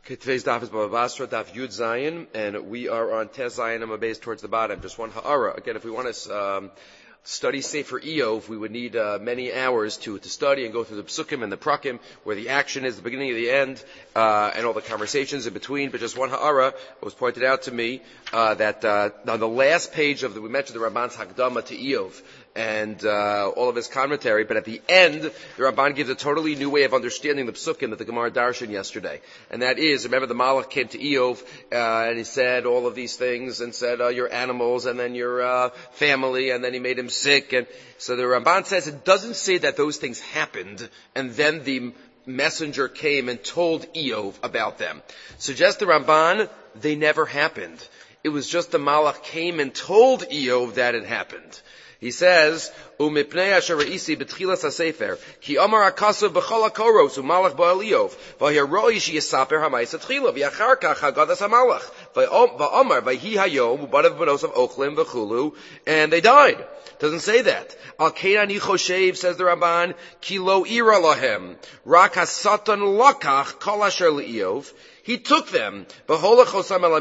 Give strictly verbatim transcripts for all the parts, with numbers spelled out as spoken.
Okay, today's daf is Bava Basra, daf Yud Zayin, and we are on Tez Zayin and Mabez towards the bottom. Just one ha'ara. Again, if we want to um, study Sefer Iyov, we would need uh, many hours to, to study and go through the psukim and the prakim, where the action is, the beginning and the end, uh, and all the conversations in between. But just one ha'ara, it was pointed out to me uh, that uh, on the last page of the, we mentioned the Ramban's Hakdama to Iyov, and uh, all of his commentary, but at the end, the Ramban gives a totally new way of understanding the psukim that the Gemara darshan yesterday. And that is, remember the Malach came to Iyov, uh, and he said all of these things, and said, uh, your animals, and then your uh, family, and then he made him sick. And so the Ramban says it doesn't say that those things happened, and then the messenger came and told Iyov about them. Suggests the Ramban, they never happened. It was just the Malach came and told Iyov that it happened. He says, "Umipnei asher reisi betchilas hasefer, ki amar akasav b'chol hakoros umalach ba'al Iyov, v'hiroi sheyisaper hamayis atchila, v'yachar kach hagadas hamalach, v'amar v'hi hayom u'badav b'nos of ochlim v'chulu," and they died. Doesn't say that. Al kein choshev, says the Ramban, ki lo ira lahem, rak hasatan lakach kol asher le'Iyov. He took them. He took them away.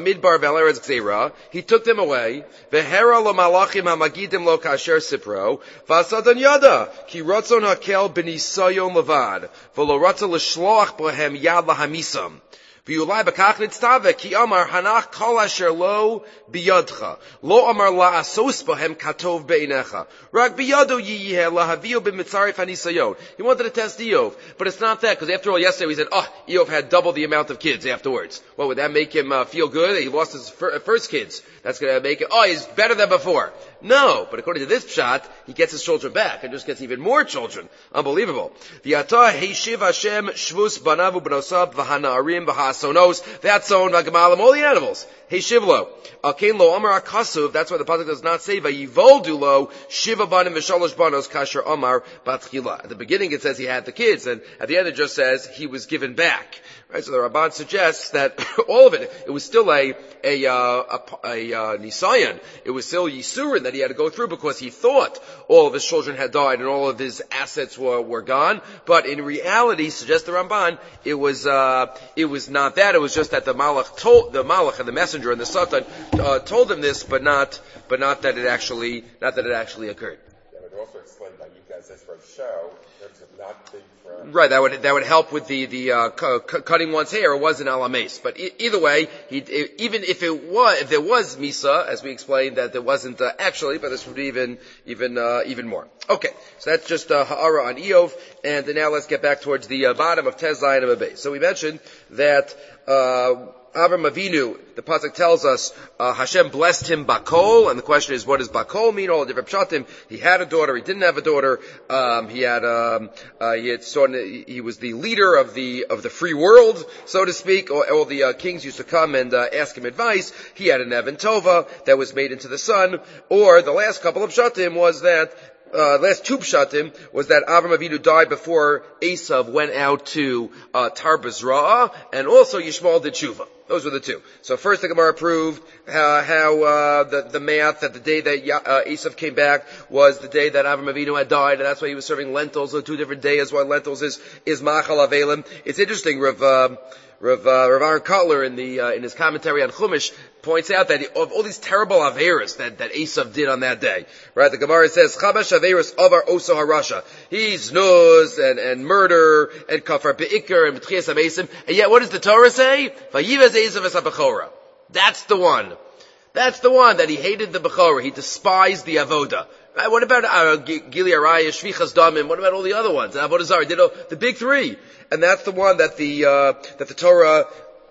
Vehera lo malachim hamagidim lo kasher sipro. Vasadan yada ki rotzon hakel b'nisayon levad. V'lo rotza l'shloach bohem yad lahamisam. V'yulai b'kach nitztave ki amar hanach kol asher lo biyadcha. Lo amar la asos bohem katov be'inecha. Rak biyado yiyeh lahavio b'mitzarif hanisayon. He wanted to test Iyov, but it's not that, because after all, yesterday we said, oh, Iyov had double the amount of kids afterwards. Well, would that make him uh, feel good? He lost his fir- first kids. That's going to make it, oh, he's better than before. No, but according to this pshat, he gets his children back and just gets even more children. Unbelievable. V'yata heishiv Hashem shvus banavu b'nosab v'hana'arim v'ha'asonos v'atzon v'gamalim, all the animals. Heishiv lo. Alkein lo amar akasuv, that's why the pasuk does not say v'yivoldu lo shiva banim v'shalosh banos kasher amar batchila. At the beginning it says he had the kids, and at the end it just says he was given back. Right, so the Ramban suggests that all of it, it was still a, a, uh, a, a, uh, Nisayan. It was still Yisurin that he had to go through because he thought all of his children had died and all of his assets were, were gone. But in reality, suggests the Ramban, it was, uh, it was not that. It was just that the Malach told, the Malach and the messenger and the Satan, uh, told him this, but not, but not that it actually, not that it actually occurred. That would also explain why you guys says for a show, in terms of not being for... Right, that would, that would help with the, the, uh, cu- cu- cutting one's hair. It was an alames. But e- either way, he, it, even if it was, if there was Misa, as we explained, that there wasn't, uh, actually, but this would be even, even, uh, even more. Okay. So that's just, uh, ha'ara on Iyov. And now let's get back towards the, uh, bottom of Tez Zayin and Mabez. So we mentioned that, uh, Avram Avinu, the pasuk tells us, uh, Hashem blessed him bakol, and the question is, what does bakol mean? All the different pshatim. He had a daughter, he didn't have a daughter, um, he had, um, uh, he had sort of, he was the leader of the, of the free world, so to speak. All, all the, uh, kings used to come and, uh, ask him advice. He had an Evan Tova that was made into the son, or the last couple of pshatim was that, Uh, last two pshatim was that Avram Avinu died before Esav went out to, uh, Tarbaz Ra'ah, and also Yishmael did tshuva. Those were the two. So first the Gemara proved uh, how, uh, the, the math that the day that uh, Esav came back was the day that Avram Avinu had died, and that's why he was serving lentils on two different days, why lentils is, is Machal Avelim. It's interesting, Rav, uh, Rav, uh, Rav Aaron Kotler in the, uh, in his commentary on Chumash points out that of all these terrible Averas that, that Esav did on that day, right? The Gemara says, Chabash Averas Avar Oso Harasha. He's nuz and, and murder and kafar be'ikr and b'tchias ha'mesim. And yet what does the Torah say? Vayivaz Esav es ha'bechora. That's the one. That's the one that he hated the Bechora. He despised the Avoda. Right? What about uh, Gili Araya, Shvichas Damim? What about all the other ones? Avodah Zarah, did all, the big three. And that's the one that the, uh, that the Torah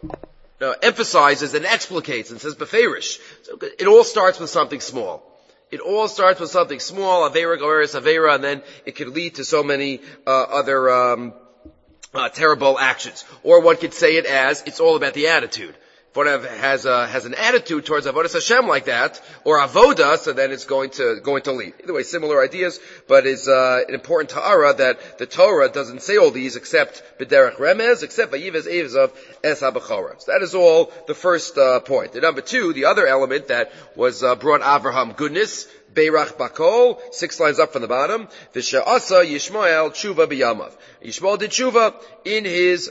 Uh, emphasizes and explicates and says beferish. So it all starts with something small. It all starts with something small, avera, goeris, avera, and then it could lead to so many uh, other um, uh, terrible actions. Or one could say it as it's all about the attitude. If one has a, has an attitude towards Avodas Hashem like that, or Avoda, so then it's going to, going to lead. Either way, similar ideas, but is, uh, an important ta'ara that the Torah doesn't say all these except B'derech Remez, except Vayivaz Evazav Es HaBechora. So that is all the first, uh, point. And number two, the other element that was, uh, brought Avraham goodness, Beirach Bakol, six lines up from the bottom, V'she'asa Yishmael Tshuva B'yamav. Yishmael did Tshuva in his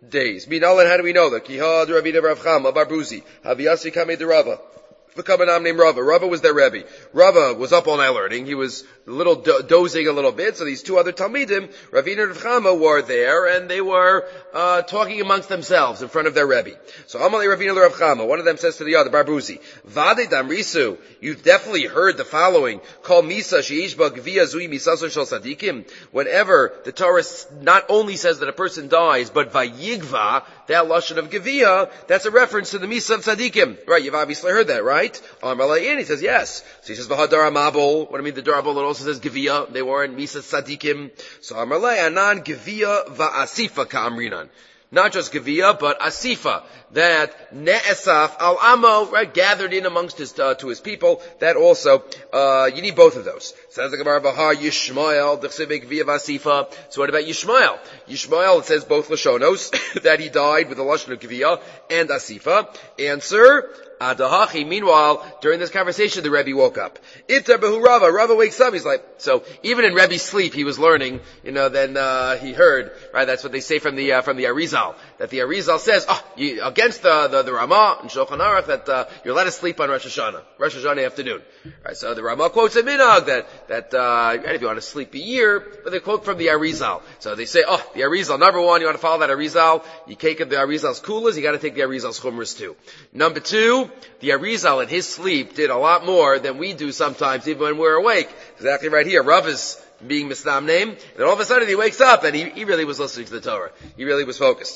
days. Minalan, how do we know that? Kihad Rabbi Rav Chama Bar Buzi, Haviyasi Kamei de Rava. Become a nom named Rava. Rava was their Rebbe. Rava was up all night learning. He was a little do- dozing a little bit. So these two other Talmidim, Ravina and Rav Chama, were there, and they were uh talking amongst themselves in front of their Rebbe. So Amalei Ravina Rav Chama, one of them says to the other, Barbuzi, Vade Damrisu, you've definitely heard the following: Kol Misa Sheishba Gvia Zui Misaso Shel Sadikim. Whenever the Torah not only says that a person dies, but Vayigva, that lashon of Gvia, that's a reference to the Misa of Sadikim. Right? You've obviously heard that, right? Amalei, and he says yes. So he says V'Hadar Amabol. What do I mean? The Darabol, it also says Gvia. They were in Misa Sadikim. So Amalei Anan Gvia Va'asifa Ka'amrinan. Not just Gevia, but Asifa, that Ne'esaf al Amo, right, gathered in amongst his, uh, to his people, that also, uh, you need both of those. Says the Gemara, Bahar Yishmael, Dechsebe Gevia Vasifa. So what about Yishmael? Yishmael, it says both Lashonos, that he died with the Lashon of Gevia and Asifa. Answer, Adahachi. Meanwhile, during this conversation, the Rebbe woke up. Itar behu Rava. Rava wakes up. He's like, so even in Rebbe's sleep, he was learning. You know, then uh, he heard. Right. That's what they say from the uh, from the Arizal. That the Arizal says, oh, you, against the the, the Ramah and Shulchan Aruch, that uh, you're let us sleep on Rosh Hashanah, Rosh Hashanah afternoon. Right. So the Ramah quotes a minhag that that uh, if you want to sleep a year, but they quote from the Arizal. So they say, oh, the Arizal. Number one, you want to follow that Arizal. You take the Arizal's kulas. You got to take the Arizal's chumras too. Number two, the Arizal in his sleep did a lot more than we do sometimes, even when we're awake. Exactly right here. Rav is being misnam name, and then all of a sudden he wakes up, and he, he really was listening to the Torah. He really was focused.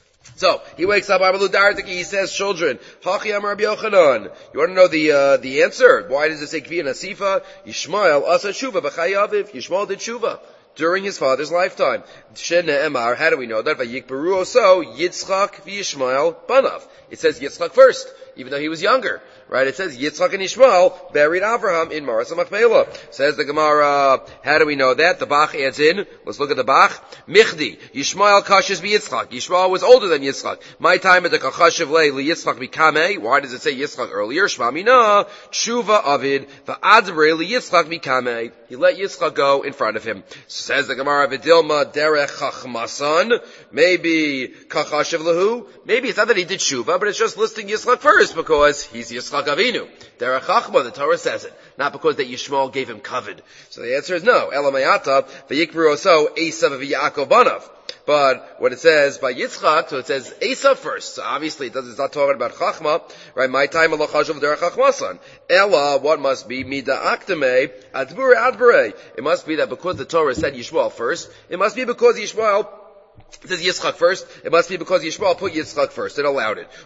So, he wakes up, he says, children, Hachi Amar Rabbi Yochanan. You want to know the, uh, the answer? Why does it say Kvi and Asifa? Yishmael Asa Shuva B'chayaviv. Yishmael did Shuva during his father's lifetime. Shene Emar, how do we know that? Vayikberu Oso, Yitzchak v'Yishmael Banav. It says Yitzchak first, even though he was younger. Right? It says Yitzchak and Yishmael buried Avraham in Maras HaMachpelah. Says the Gemara, how do we know that? The Bach adds in. Let's look at the Bach. Michdi, Yishmael kashes b'Yitzchak. Yishmael was older than Yitzchak. My time at the Kachashiv le Yitzchak b'Kameh. Why does it say Yitzchak earlier? Shma mina, Tshuva Avid, v'Adbre Yitzchak b'Kameh. He let Yitzchak go in front of him. Says the Gemara, V'Dilma derech Chachmasan. Maybe Kachashiv lehu. Maybe it's not that he did Tshuva, but it's just listing Yitzchak first because he's Yitzchak Avinu. Derech Chachma, the Torah says it. Not because that Yishmael gave him kavod. So the answer is no. Elamayata, v'yikbru oso, Esav v'Yaakov banav. But when it says by Yitzchak, so it says Esav first. So obviously it does, it's not talking about Chachma, right? My time Allah chashuv derech Chachmasan. Ela, what must be? Mida aktame, adbure adbure. It must be that because the Torah said Yishmael first, it must be because Yishmael it says Yitzchak first. It must be because Yishmael put Yitzchak first. It allowed it.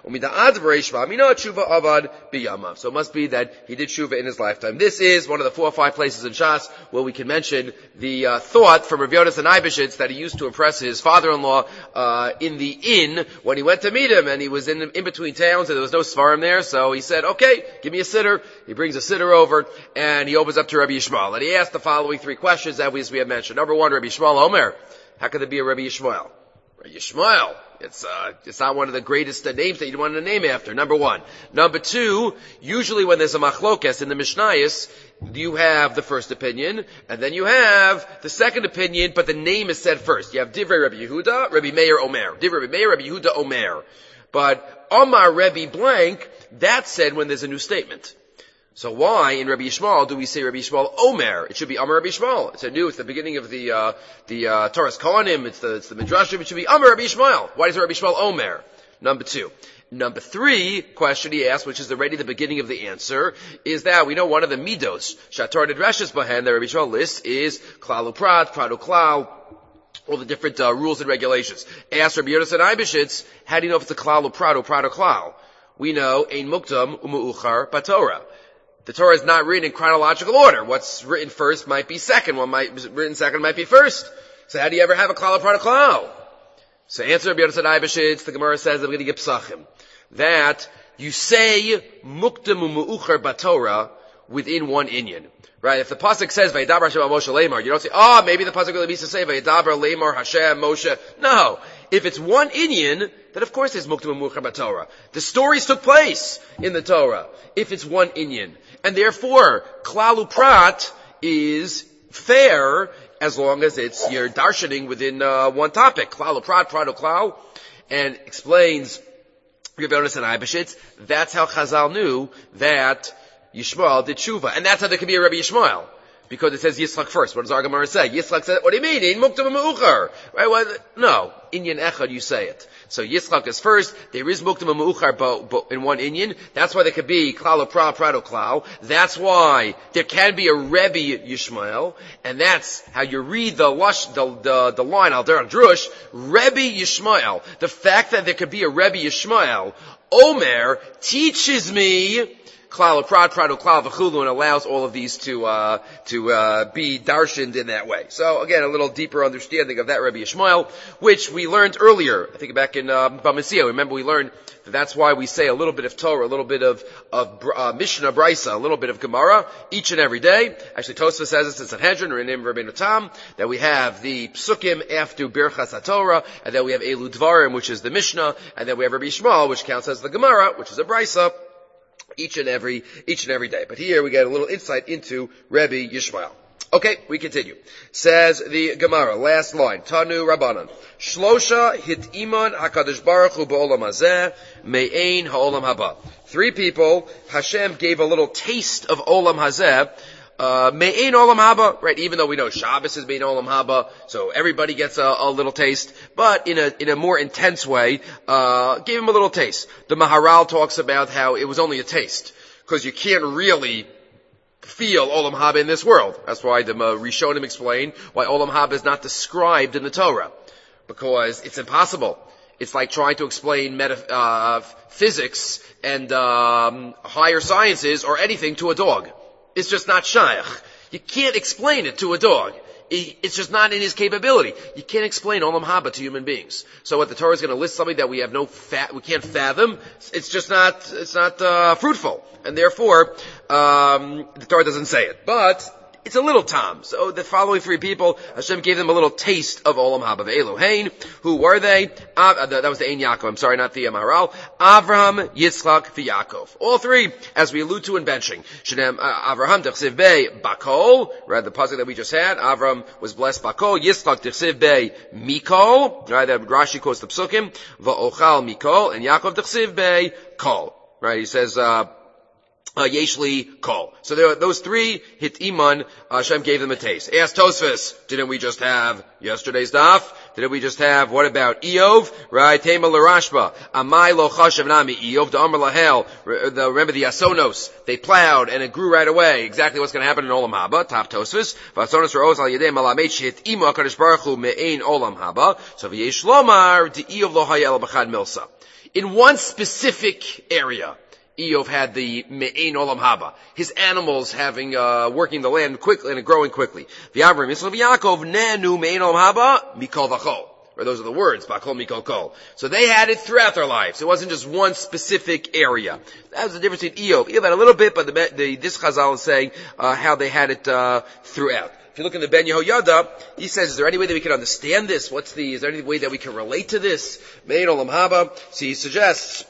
So it must be that he did Shuva in his lifetime. This is one of the four or five places in Shas where we can mention the uh, thought from Rav Yodas and Eibeshitz that he used to impress his father-in-law uh, in the inn when he went to meet him, and he was in in between towns and there was no Svarim there. So he said, "Okay, give me a sitter." He brings a sitter over and he opens up to Rabbi Yishmael and he asked the following three questions that we, as we have mentioned. Number one, Rabbi Yishmael Omer. How could there be a Rabbi Yishmael? Rabbi Yishmael. It's, uh, it's not one of the greatest uh, names that you'd want to name after. Number one. Number two, usually when there's a machlokes in the Mishnayos, you have the first opinion, and then you have the second opinion, but the name is said first. You have Divrei Rabbi Yehuda, Rabbi Meir Omer. Divrei Rabbi Meir, Rabbi Yehuda Omer. But Omar Rebbe blank, that's said when there's a new statement. So why in Rabbi Yishmael do we say Rabbi Yishmael Omer? It should be Amar Rabbi Yishmael. It's a new, it's the beginning of the, uh, the, uh, Torah's Kohanim, it's the, it's the Midrashim, it should be Amar Rabbi Yishmael. Why is it Rabbi Yishmael Omer? Number two. Number three question he asked, which is already the beginning of the answer, is that we know one of the midos, Shatar Nedrashes Bahen, that Rabbi Yishmael lists, is Klal Uprat, Prat Uklal, all the different, uh, rules and regulations. Asked Rabbi Yodas and Eibeshitz, how do you know if it's a Klal Uprat or Prat Uklal? We know, Ein Muktam Umu'uchar Batorah. The Torah is not written in chronological order. What's written first might be second. What might be written second might be first. So how do you ever have a klal upon a klal? So answer Rabbi Yodas and Eibeshitz, the Gemara says, I'm going to get psachim. That you say mukdam u'mu'ucher batorah within one inyan. Right? If the pasuk says Vayidaber Hashem al Moshe Lemar, you don't say, oh, maybe the pasuk really means to say Vayidaber Lemar Hashem Moshe. No. If it's one inyan, then of course there's mukdam u'mu'ucher batorah. The stories took place in the Torah. If it's one inyan. And therefore, klal uprat is fair as long as it's, you're darshaning within uh, one topic. Klal uprat, prat uklal. and explains Rav Yonasan Eibeshitz, that's how Chazal knew that Yishmael did tshuva. And that's how there could be a Rabbi Yishmael. Because it says Yitzchak first. What does our Gemara say? Yitzchak said, what do you mean? In muktam meuchar. Right? Well, no. Inyan echad, you say it. So Yitzchak is first. There is muktam meuchar but, but in one Inyan. That's why there could be klal pra prado klal. That's why there can be a Rebbe Yishmael. And that's how you read the lush, the, the, the line, al derech drush, Rebbe Yishmael. The fact that there could be a Rebbe Yishmael, Omer, teaches me klal prad prado klal v'chulu, and allows all of these to uh to uh be darshaned in that way. So again, a little deeper understanding of that Rabbi Yishmael, which we learned earlier. I think back in uh, Bamasiya. Remember, we learned that that's why we say a little bit of Torah, a little bit of of uh, Mishnah Brisa, a little bit of Gemara each and every day. Actually, Tosfos says this in Sanhedrin or in Rabbeinu Tam, that we have the Psukim after Birchas HaTorah, and then we have Elu Dvarim, which is the Mishnah, and then we have Rabbi Yishmael, which counts as the Gemara, which is a Brisa. Each and every, each and every day. But here we get a little insight into Rebbe Yishmael. Okay, we continue. Says the Gemara, last line, Tanu Rabbanan. Shlosha hit iman HaKadosh Baruch Hu ba'olam hazeh me'ein ha'olam haba. Three people, Hashem gave a little taste of olam hazeh, Uh, me'ein olam haba, right? Even though we know Shabbos is me'ein olam haba, so everybody gets a, a little taste, but in a in a more intense way, uh, gave him a little taste. The Maharal talks about how it was only a taste, because you can't really feel olam haba in this world. That's why the uh, Rishonim explain why olam haba is not described in the Torah, because it's impossible. It's like trying to explain meta, uh, physics and um, higher sciences or anything to a dog. It's just not shaykh. You can't explain it to a dog. It's just not in his capability. You can't explain olam haba to human beings. So what the Torah is going to list something that we have no fat, we can't fathom. It's just not, it's not uh, fruitful, and therefore um, the Torah doesn't say it. But it's a little tam. So the following three people, Hashem gave them a little taste of olam haba. Elohein, who were they? Uh, that was the Ein Yaakov. I'm sorry, not the Maharal. Avraham, Yitzchak, Yaakov. All three, as we allude to in benching. Shneim uh, Avraham dechsiv bei bakol. Right, the pasuk that we just had. Avraham was blessed bakol. Yitzchak dechsiv bei mikol. Right, that Rashi quotes the psukim. Va'ochal mikol, and Yaakov dechsiv bei kol. Right, he says. Uh, Uh, Yeshli Kol. So there, those three hit iman, uh, Hashem gave them a taste. Ask Tosfos, didn't we just have yesterday's daf? Didn't we just have, what about Eov? Right, Tema l'Rashba. Amai lo chashav nami Eov, the Amar lahel. Remember the Asonos, they plowed and it grew right away. Exactly what's going to happen in Olam Haba. Top Tosfos. V'asonos ra'oz al yedei malamet shehit ima HaKadosh Baruch Hu me'ein Olam Haba. So v'yesh lomar, di Eov lo hayel b'chad milsa. In one specific area, Eov had the me'ein olam haba. His animals having, uh, working the land quickly and growing quickly. V'Avram Yisrael v'Yaakov nenu me'ein olam haba mikol v'chol. Or those are the words, bakol mikol kol. So they had it throughout their lives. It wasn't just one specific area. That was the difference in Eov. Eov had a little bit, but the, the, this Chazal is saying, uh, how they had it, uh, throughout. If you look in the Ben Yehoyada, he says, is there any way that we can understand this? What's the, is there any way that we can relate to this? Me'ein olam haba. So he suggests,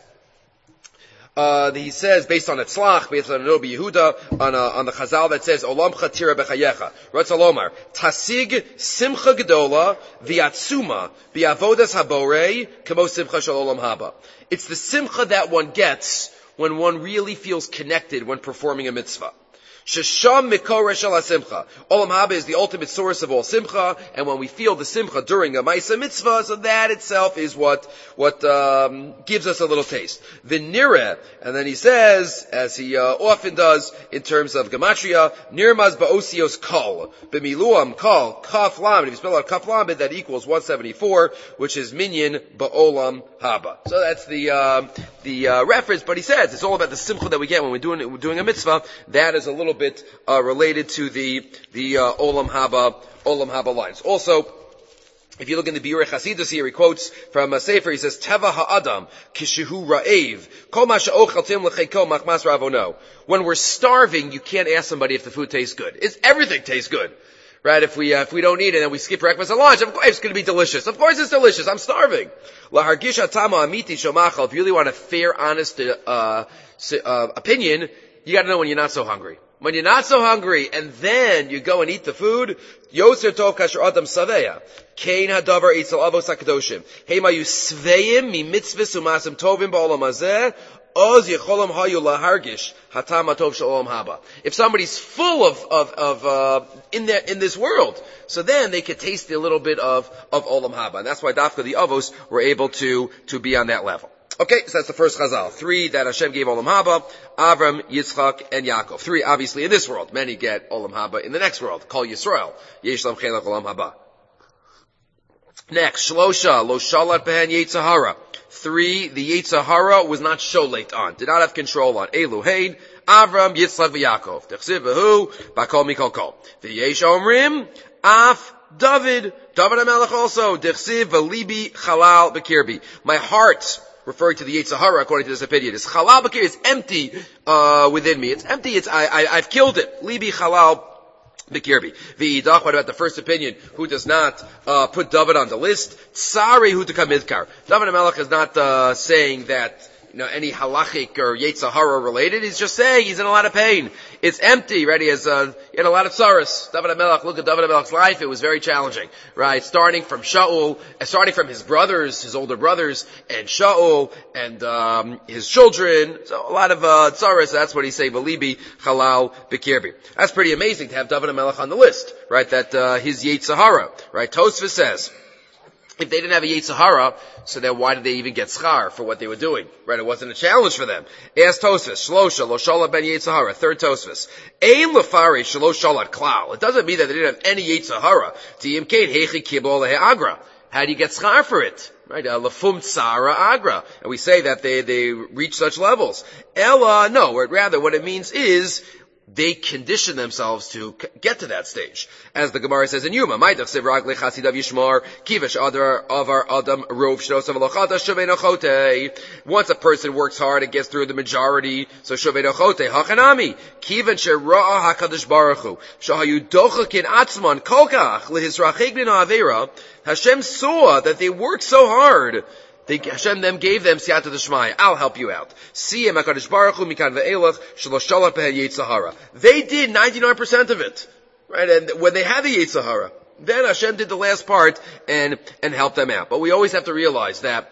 Uh, he says, based on Etzlach, based on Rabbi Yehuda, on, uh, on the Chazal that says, Olam chatira bechayecha. Ratzalomar, Tasig simcha gedola v'atzuma v'avodas haborei kamo simcha shel olam haba. It's the simcha that one gets when one really feels connected when performing a mitzvah. Shesham mikora shel simcha. Olam haba is the ultimate source of all simcha, and when we feel the simcha during a ma'isa mitzvah, so that itself is what what um, gives us a little taste. V'nireh, and then he says, as he uh, often does in terms of gematria, nirmaz ba'osios kol, b'miluam kol kaf lamed. If you spell out kaf lamed, that equals one seventy-four, which is minyan ba'olam haba. So that's the uh, the uh, reference. But he says it's all about the simcha that we get when we're doing we're doing a mitzvah. That is a little bit uh, related to the the uh, Olam Haba Olam Haba lines. Also, if you look in the Biurei Chasidus here, he quotes from a Sefer. He says, "Teva ha'adam kishehu ra'ev kol ma she'ochaltim l'cheiko machmas ravono." When we're starving, you can't ask somebody if the food tastes good. It's, everything tastes good, right? If we uh, if we don't eat it and we skip breakfast and lunch, of course it's going to be delicious. Of course it's delicious. I'm starving. Lahargish hatama amiti shomachal. If you really want a fair, honest uh, uh, opinion, you got to know when you're not so hungry. when you're not so hungry, and then you go and eat the food, Yoser tov kasher adam saveya. Kain hadavar eitzel avos hakadoshim. Hema you sveim mi mitzvahs umasim tovim ba'olam hazeh. Oz yecholam hayu lahargish hatam hatov shel olam haba. If somebody's full of of of uh, in there in this world, so then they could taste a little bit of of olam haba, and that's why Dafka the avos were able to to be on that level. Okay, so that's the first chazal. Three that Hashem gave Olam Haba, Avram, Yitzchak, and Yaakov. Three obviously in this world. Many get Olam Haba in the next world. Call Yisrael. Yesh lam chelach Olam Haba. Next, Shlosha, Lo shalat behen Yetzahara. Three, the Yetzahara was not sholet on, did not have control on. Eluhain, Avram, Yitzchak, Yaakov. Techsiv v'hu, bakol mikol kol. V'yesh omrim, Af, David, David HaMelech also. Techsiv v'libi chalal b'kirbi. My heart, referring to the Yetzirah, according to this opinion, is chalal b'kir, it's empty uh within me. It's empty. It's I, I I've killed it. Libi chalal b'kirbi. V'idach. What about the first opinion? Who does not uh put David on the list? Tsari hu tekamidkar. David HaMelech is not uh saying that you know any halachic or Yetzirah related. He's just saying he's in a lot of pain. It's empty, right? He has uh, he had a lot of tsaros. David HaMelech, look at David HaMelech's life. It was very challenging, right? Starting from Shaul, uh, starting from his brothers, his older brothers, and Shaul, and um, his children. So a lot of uh, tsaros. That's what he's saying. V'libi chalal b'kirbi. That's pretty amazing to have David HaMelech on the list, right? That uh, his Yetzirah, right? Tosfos says, if they didn't have a Yetzirah, so then why did they even get schar for what they were doing? Right? It wasn't a challenge for them. Ask Tosfos, Shlosha, Lo shalat ben Yetzirah. Third Tosfos. Ein lefari shelo shalat klal. It doesn't mean that they didn't have any Yetzirah. Tiyim kein hechi kibol lehe'agra. How do you get schar for it? Right? Lefum tsara agra. And we say that they, they reach such levels. Ella, no, or rather what it means is, they condition themselves to get to that stage. As the Gemara says in Yuma, once a person works hard and gets through the majority, so Shovei Hachanami, Kivan Shera'a HaKadosh Baruch Hu, Shahayu Dochakin Atzman Kolkach Lehisrachik Min Ha'avera, Hashem saw that they worked so hard. They, Hashem them gave them siyata d'shmaya. I'll help you out. Siyem HaKadosh Baruch Hu mikan ve'elach shelo shalat behen Yetzirah. They did ninety-nine percent of it, right? And when they had the Yetzirah, then Hashem did the last part and and helped them out. But we always have to realize that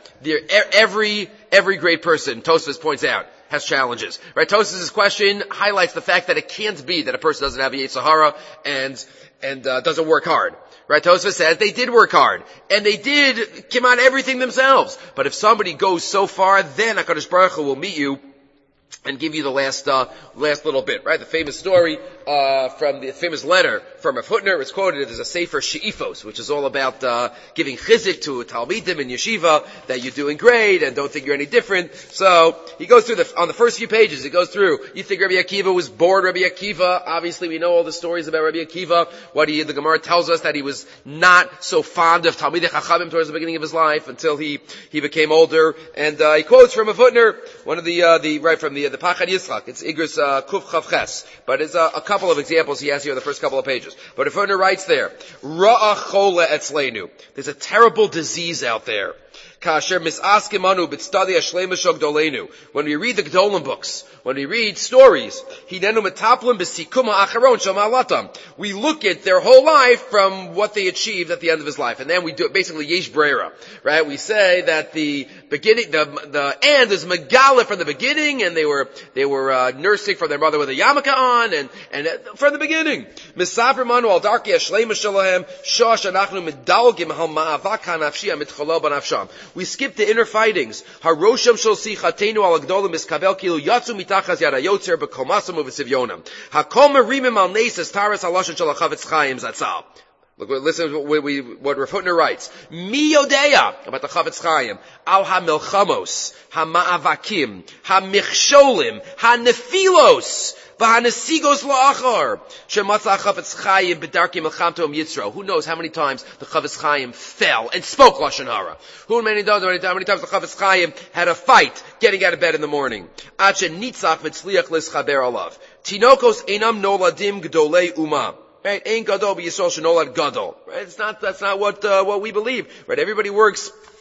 every every great person, Tosfos points out, has challenges, right? Tosfos' question highlights the fact that it can't be that a person doesn't have a Yetzirah and and uh, doesn't work hard. Right, Tosfos says they did work hard, and they did come out everything themselves. But if somebody goes so far, then HaKadosh Baruch Hu will meet you and give you the last, uh, last little bit, right? The famous story, uh, from the famous letter from Rav Hutner, it's quoted as a Sefer She'ifos, which is all about, uh, giving chizik to Talmidim in yeshiva, that you're doing great and don't think you're any different. So, he goes through the, on the first few pages, he goes through, you think Rabbi Akiva was bored Rabbi Akiva? Obviously we know all the stories about Rabbi Akiva. What he, the Gemara tells us that he was not so fond of Talmidei Chachamim towards the beginning of his life until he, he became older. And, uh, he quotes from Rav Hutner, one of the, uh, the, right from the, the Pachad Yitzchak. It's Igros uh, Kuf Chav Ches. But it's uh, a couple of examples he has here in the first couple of pages. But if Hutner writes there, Ra'ah Chole Etzleinu. There's a terrible disease out there. Kasher mis'askimanu b'tztadi hashleima shogdolenu. When we read the Gedolim books, when we read stories, hinenu metaplim b'sikum ha'acharon shamalatam. We look at their whole life from what they achieved at the end of his life, and then we do it basically yesh brera, right? We say that the beginning, the the end is megala from the beginning, and they were they were uh, nursing from their mother with a yarmulke on, and and uh, from the beginning, misafir manu al darki hashleima shalahem shosh anachnu medalgim hal ma'avak hanafshia mitchalo banafsham. We skip the inner fightings. Harosham shel sichatenu al gdolim miskavel kilu yatsu mitachas yada yotzer b'komasam uv'sivyonam. Hakom merimim al neses taras halashon shel Chavetz Chaim zatzal. Look, listen to what, we, what Rav Hutner writes. Mi yodeya, about the Chavetz Chaim, al ha-milchamos, ha-ma'avakim, ha-michsholim, ha-nefilos, v'ha-nesigos la'achar, shematza Chavetz Chaim b'darki melchamtom yitzro. Who knows how many times the Chavetz Chaim fell and spoke Lashon Hara? Who many times, how many times the Chavetz Chaim had a fight getting out of bed in the morning? Ad she'nitzach v'tzliach lischaber alav. Tinokos einam noladim gdolei umah. Right? Ain't gadol b'Yisrael shenolad gadol. Right? It's not, that's not what, uh, what we believe. Right? Everybody works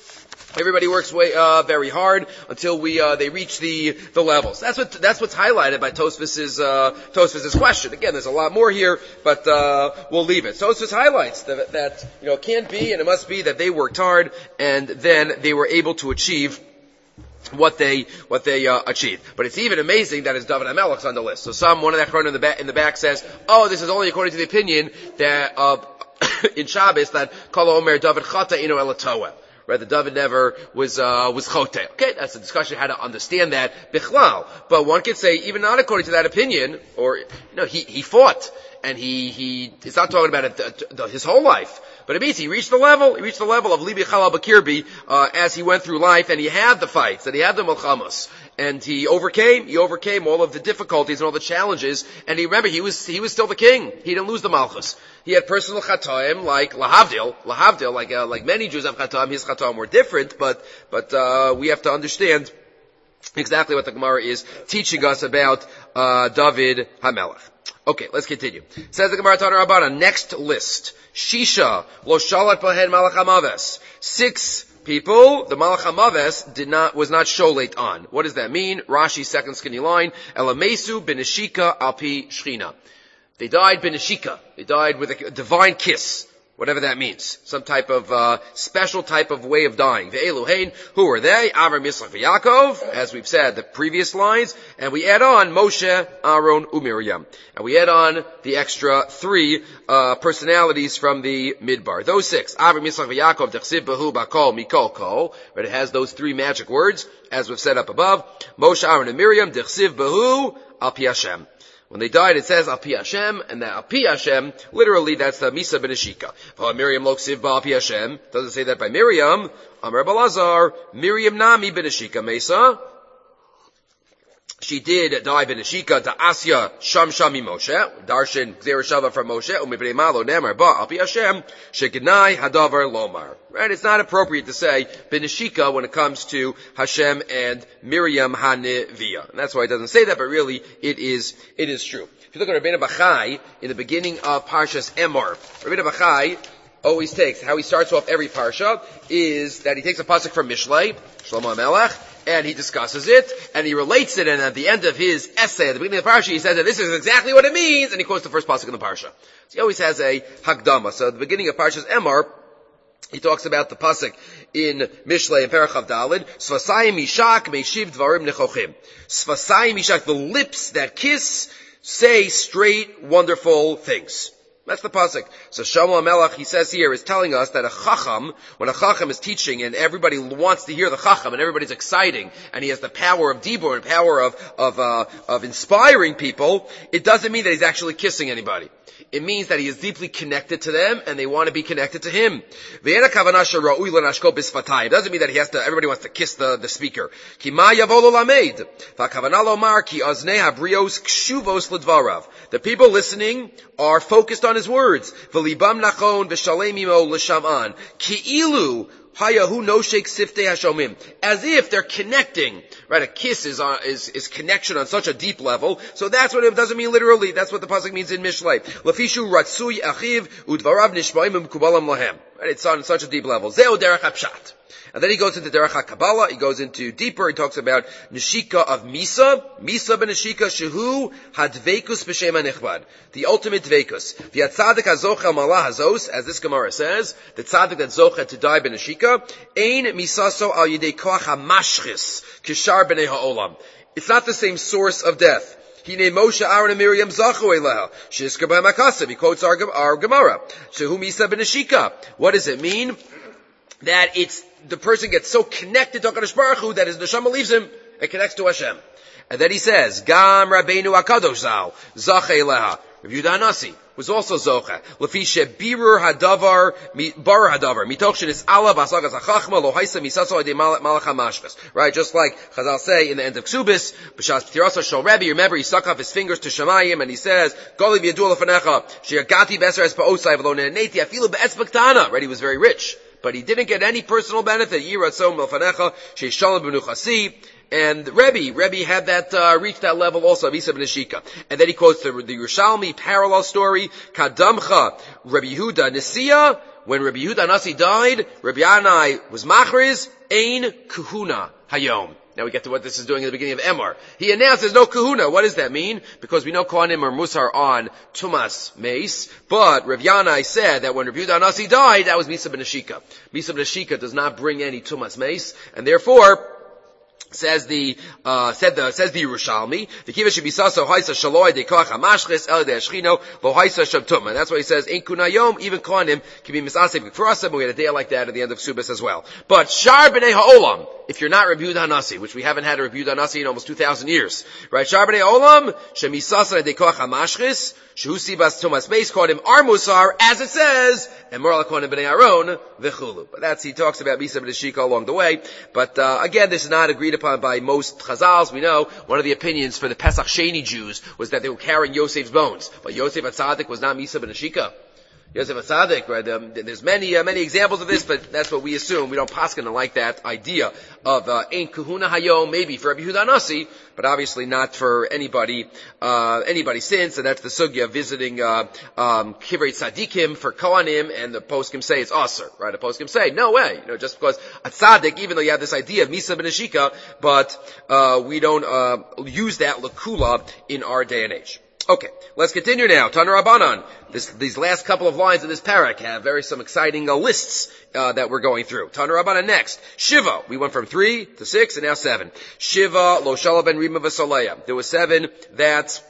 Everybody works way, uh, very hard until we, uh, they reach the, the levels. That's what, that's what's highlighted by Tosfos's, uh, Tosfos's question. Again, there's a lot more here, but, uh, we'll leave it. Tosfos highlights that, that, you know, it can't be and it must be that they worked hard and then they were able to achieve what they, what they, uh, achieved. But it's even amazing that it's David HaMelech's on the list. So some, one of that in the back, in the back says, oh, this is only according to the opinion that, uh, in Shabbos that Kol Omer David Chata Ino Elatoa. Right, the David never was, uh, was chote. Okay, that's a discussion how to understand that, bichlal. But one could say, even not according to that opinion, or, you know, he, he fought, and he, he, it's not talking about it, the, the, his whole life. But it means he reached the level, he reached the level of Libi Chalal Bakirbi, uh, as he went through life, and he had the fights, and he had the milchamos. And he overcame, he overcame all of the difficulties and all the challenges, and he, remember, he was, he was still the king. He didn't lose the malchus. He had personal chatoim, like Lahavdil, Lahavdil, like, uh, like many Jews have chatoim, his chatoim were different, but, but, uh, we have to understand exactly what the Gemara is teaching us about, uh, David HaMelech. Okay, let's continue. Says the Gemara Tanur Rabbana, next list. Shisha, lo shalat bahen malach hamaves. Six people, the Malach HaMaves did not, was not sholate on. What does that mean? Rashi, second skinny line, Elamesu binashika alpi shchina. They died binashika. They died with a divine kiss. Whatever that means. Some type of, uh, special type of way of dying. Ve'eluhein, who are they? Avram, Yitzchak, Yaakov, as we've said, the previous lines. And we add on Moshe, Aaron, Umiriam. And we add on the extra three, uh, personalities from the Midbar. Those six. Avram, Yitzchak, Yaakov, Dechsiv, Behu, Bakol, Mikol, Kol. But it has those three magic words, as we've said up above. Moshe, Aaron, and Miriam, Dechsiv, Behu, Al Pi Hashem. When they died, it says Al Pi Hashem, and that Al Pi Hashem, literally that's the Misa ben Ashika. Miriam Loksiv Al Pi Hashem, doesn't say that by Miriam. Amar Balazar, Miriam Nami ben Ashika Mesa. She did die ben Ashika to Asya Sham Shami Moshe, Darshan Zereshava from Moshe, Umibnei Malo Nemar Ba Al Pi Hashem, Shekinai Hadavar Lomar. Right? It's not appropriate to say ben Ashika when it comes to Hashem and Miriam HaNeviah. And that's why it doesn't say that, but really it is, it is true. If you look at Rabbeinu Bachai, in the beginning of Parshas Emor, Rabbeinu Bachai always takes, how he starts off every Parsha, is that he takes a pasuk from Mishlei, Shlomo HaMelech, and he discusses it, and he relates it, and at the end of his essay, at the beginning of the Parsha, he says that this is exactly what it means, and he quotes the first pasuk in the Parsha. So he always has a Hakdama. So at the beginning of Parshas Emor, he talks about the pasuk in Mishlei and Perach Daled. Svasayim mishak meishiv dvarim nechochim. Svasayim mishak, the lips that kiss say straight, wonderful things. That's the pasuk. So Shlomo HaMelech, he says here, is telling us that a chacham, when a chacham is teaching and everybody wants to hear the chacham and everybody's exciting and he has the power of dibur and power of of uh, of inspiring people, it doesn't mean that he's actually kissing anybody. It means that he is deeply connected to them and they want to be connected to him. It doesn't mean that he has to, everybody wants to kiss the, the speaker. The people listening are focused on his words. As if they're connecting, right? A kiss is, on, is is connection on such a deep level. So that's what it doesn't mean literally. That's what the pasuk means in Mishlei. Lafishu ratzui achiv udvarav nishmaim mekubalam lahem. Right? It's on such a deep level. Zeo derech hapshat. And then he goes into Derech HaKabbalah, he goes into deeper, he talks about Neshika of Misa, Misa ben Neshika, Shehu Hadveikus B'Shem HaNichbad, the ultimate Dveikus. The Tzadik HaZochel Malah HaZos, as this Gemara says, the Tzadik that Zocha to die ben Neshika, Ein Misaso Al Yidei Koach HaMashchis, Kishar B'nei HaOlam. It's not the same source of death. Hine Moshe, Aaron, and Miriam zachu eleha. Shizka b'hem hakasav. He quotes our, our Gemara. Shehu Misa ben Neshika. What does it mean? That it's, the person gets so connected to HaKadosh Baruch Hu that his neshama leaves him and connects to Hashem. And then he says, Gam Rabbeinu HaKadosh Zal, Zache Leha. Rav Yehuda Hanasi was also Zocha. Lefi shebirur hadavar, bar hadavar. Mitoch shenis ala basagas hachachma lo haisa misaso ade malach hamashkas. Right, just like Chazal say in the end of Ksubis, b'shas p'tirasa shel Rebbe, remember he stuck off his fingers to Shemayim and he says, Goli v'yadu lefanecha, she'agati b'eser es pa'osai v'lo ne'neti afilu b'etz b'ktana. Right, he was very rich, but he didn't get any personal benefit. Yiratzom lefanecha, she'shalom b'nuchasi. And Rebbe, Rebbe had that, uh, reached that level also, Misa ben Neshika. And then he quotes the, the Yerushalmi parallel story, Kadamcha, Rebbe Yehuda, Nesiya, when Rabbi Yehuda Nasi died, Rabbi Yanai was machriz, ein kahuna hayom. Now we get to what this is doing at the beginning of Emor. He announced there's no kahuna. What does that mean? Because we know Kohanim are musar on Tumas Meis, but Rav Yanai said that when Rabbi Yehuda Nasi died, that was Misa ben Ashika. Misa ben Ashika does not bring any Tumas Meis, and therefore, Says the, uh, said the, says the Yerushalmi, the kiva should be saso haisa shaloi de koach hamashches el de ashchino lo haisa shabtum. And that's why he says, ein kunayom, even kohanim can be misaseh b'kfarasim. We had a day like that at the end of Subas as well. But shar b'nei ha'olam, if you're not Rabbi Yehuda Hanasi, which we haven't had a Rabbi Yehuda Hanasi in almost two thousand years, right? Shar b'nei ha'olam, shemisaseh de koach hamashches, shehu sibas tumas beis, kohanim are musar, as it says, and moral kohanim b'nei aron, v'chulu. But that's, he talks about Misa ben Ashika along the way. But, uh, again, this is not agreed upon by most Chazals. We know one of the opinions for the Pesach Sheni Jews was that they were carrying Yosef's bones. But Yosef HaTzadik was not Misa ben Ashika. Yosef HaTzadik, right? Um, there's many, uh, many examples of this, but that's what we assume. We don't paskin like that idea of, uh, Ein Kahuna Hayom, maybe for Rabbi Yehuda Nasi, but obviously not for anybody, uh, anybody since, and that's the sugya visiting, uh, um, Kivrei Tzadikim for Kohanim, and the poskim say it's Aser, right? The poskim say, no way, you know, just because a Tzadik, even though you have this idea of Misa ben Ashika, but, uh, we don't, uh, use that Lakula in our day and age. Okay, let's continue now. Tana Rabbanan. This, these last couple of lines of this parak have very some exciting uh, lists uh, that we're going through. Tana Rabbanan next. Shiva. We went from three to six and now seven. Shiva, Lo Shala ben Rima v'Soleya. There was seven that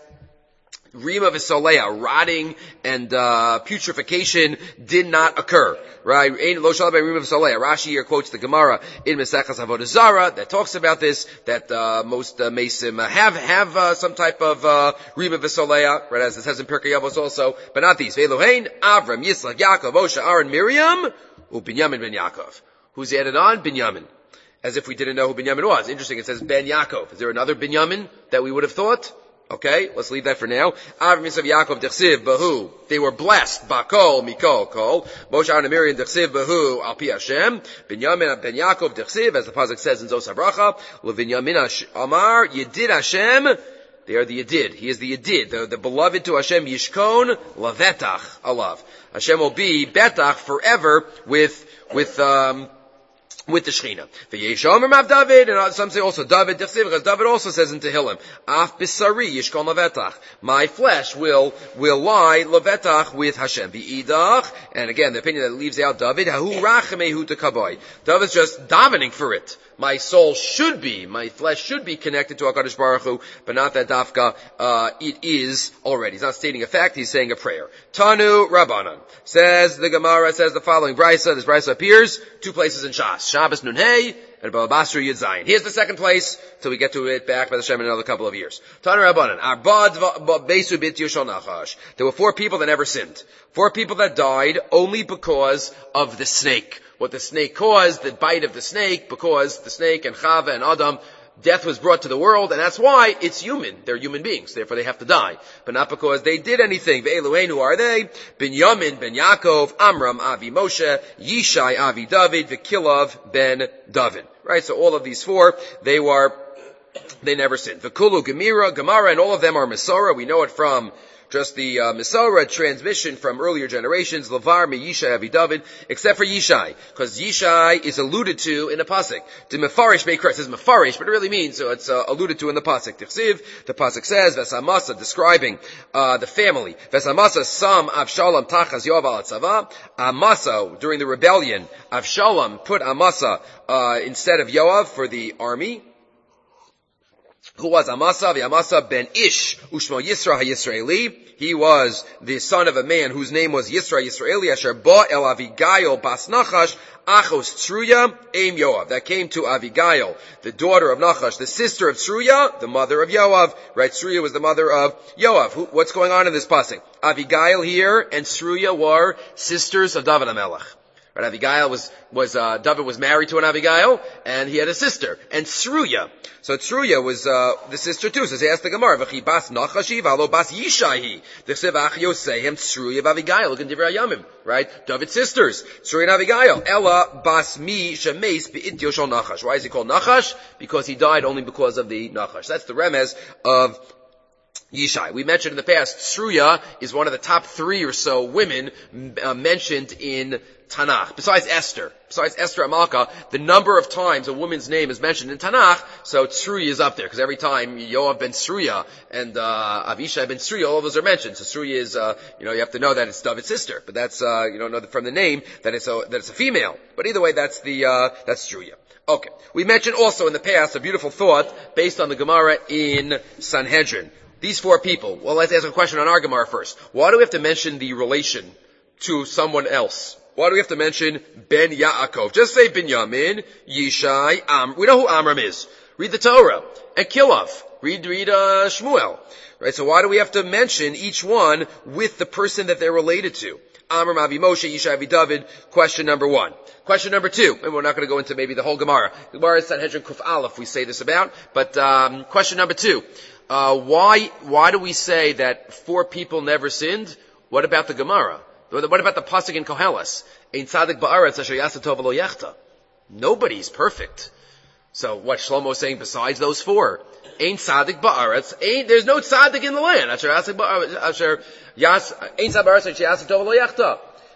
Rima v'Soleya, rotting and uh, putrefaction did not occur. Right? Lo Shala ben Rima v'Soleya. Rashi here quotes the Gemara in Mesechas Avodah Zarah that talks about this, that uh, most uh, Mesim uh, have have uh, some type of uh, Rima v'Soleya, right, as it says in Pirkei Avos also, but not these. Ve'Elohein, Avram, Yitzchak, Yaakov, Moshe, Aaron, Miriam, u Binyamin ben Yaakov. Who's added on? Binyamin. As if we didn't know who Binyamin was. Interesting, it says Ben Yaakov. Is there another Binyamin that we would have thought? Okay, let's leave that for now. Avram Yisrael Yaakov Dechsiv Bahu. They were blessed. Bakol Mikol Kol. Moshe Aaron and Miriam Dechsiv Bahu Al Pi Hashem. Binyamin Ben Yaakov Dechsiv, as the pasuk says in Zos HaBracha. LeVinyamin Amar Yedid Hashem. They are the Yedid. He is the Yedid, the, the beloved to Hashem. Yishkon Lavetach Alav. Hashem will be Betach forever with with um. with the Shechina. V'yeshomer Mav David, and some say also David, because David also says in Tehillim, Af Bisari Yishkon Lavetach. My flesh will, will lie Lavetach with Hashem. V'idach, and again, the opinion that leaves out David, Hahu Rachamehu Tekaboy. David's just davening for it. My soul should be, my flesh should be connected to HaKadosh Baruch Hu, but not that dafka, uh, it is already. He's not stating a fact, he's saying a prayer. Tanu Rabbanan. Says the Gemara, says the following Brisa, this Brisa appears two places in Shas. Shabbos Nun Hey, and Baba Basra Yud Zayin. Here's the second place, till we get to it back by the Shem in another couple of years. Tanu Rabbanan. Arbad Besu Bit Yoshon Nachash. There were four people that never sinned. Four people that died only because of the snake. What the snake caused, the bite of the snake, because the snake and Chava and Adam, death was brought to the world, and that's why it's human. They're human beings, therefore they have to die. But not because they did anything. Ve'eluhen, who are they? Binyamin ben Yaakov, Amram Avi Moshe, Yishai Avi David, V'Kilov ben David. Right, so all of these four, they were, they never sinned. V'Kulu, Gemira, Gemara, and all of them are Masorah. We know it from just the uh, Masorah transmission from earlier generations, Lavar me Yishai Avi David, except for Yishai, because Yishai is alluded to in the pasuk. The Mefarish Beikra says Mefarish, but it really means, so it's uh, alluded to in the pasuk. Tichsiv, the pasuk says, Vesamasa, describing uh, the family. Vesamasa Sam Avshalom Tachas Yoav al Tzava. Amasa, during the rebellion, Avshalom put Amasa uh, instead of Yoav for the army. Who was Amasa? Amasa ben Ish, Ushmo Yisra HaYisraeli. He was the son of a man whose name was Yisra Yisraeli, Asher ba el Avigail bas Nachash, Achos Tzruya, Aim Yoav. That came to Avigail, the daughter of Nachash, the sister of Tzruya, the mother of Yoav. Right, Tzruya was the mother of Yoav. Who, what's going on in this pasuk? Avigail here and Tzruya were sisters of David HaMelech. Right, Abigail was, was, uh, David was married to an Abigail, and he had a sister. And Tzruya. So Tzruya was, uh, the sister too. So he asked the Gemara, V'chi bas Nachashi, v'alo bas Yishai. D'chsev ach Yosehem, Tzruya v'Abigail. Look in Divrei Hayamim. Right? David's sisters. Tzruya and Abigail. Ella bas mi shemeis be'it yoshol Nachash. Why is he called Nachash? Because he died only because of the Nachash. That's the remez of Yishai. We mentioned in the past, Sruya is one of the top three or so women uh, mentioned in Tanakh. Besides Esther, besides Esther Amalka, the number of times a woman's name is mentioned in Tanakh, so Sruya is up there, because every time Yoav ben Sruya and uh, Avishai ben Sruya, all of those are mentioned. So Sruya is, uh, you know, you have to know that it's David's sister, but that's, uh, you don't know from the name that it's a, that it's a female. But either way, that's the, uh, that's Sruya. Okay. We mentioned also in the past a beautiful thought based on the Gemara in Sanhedrin. These four people. Well, let's ask a question on our Gemara first. Why do we have to mention the relation to someone else? Why do we have to mention Ben Yaakov? Just say Binyamin, Yishai, Am. We know who Amram is. Read the Torah. And Kilov. Read, read, uh, Shmuel. Right? So why do we have to mention each one with the person that they're related to? Amram, Avi Moshe, Yishai, Avi David. Question number one. Question number two, and we're not going to go into maybe the whole Gemara. Gemara is Sanhedrin Kuf Aleph, we say this about. But, um, question number two. Uh, why, why do we say that four people never sinned? What about the Gemara? What about the pasuk in Koheles? Ein tzadik ba'aretz asher yasa tov v'lo yechta. Nobody's perfect. So what Shlomo is saying besides those four? Ein tzadik ba'aretz. Ain't, there's no tzadik in the land. Asher yasa ba'aretz, asher yas, ein tzadik ba'aretz asher yasa tov v'lo yechta.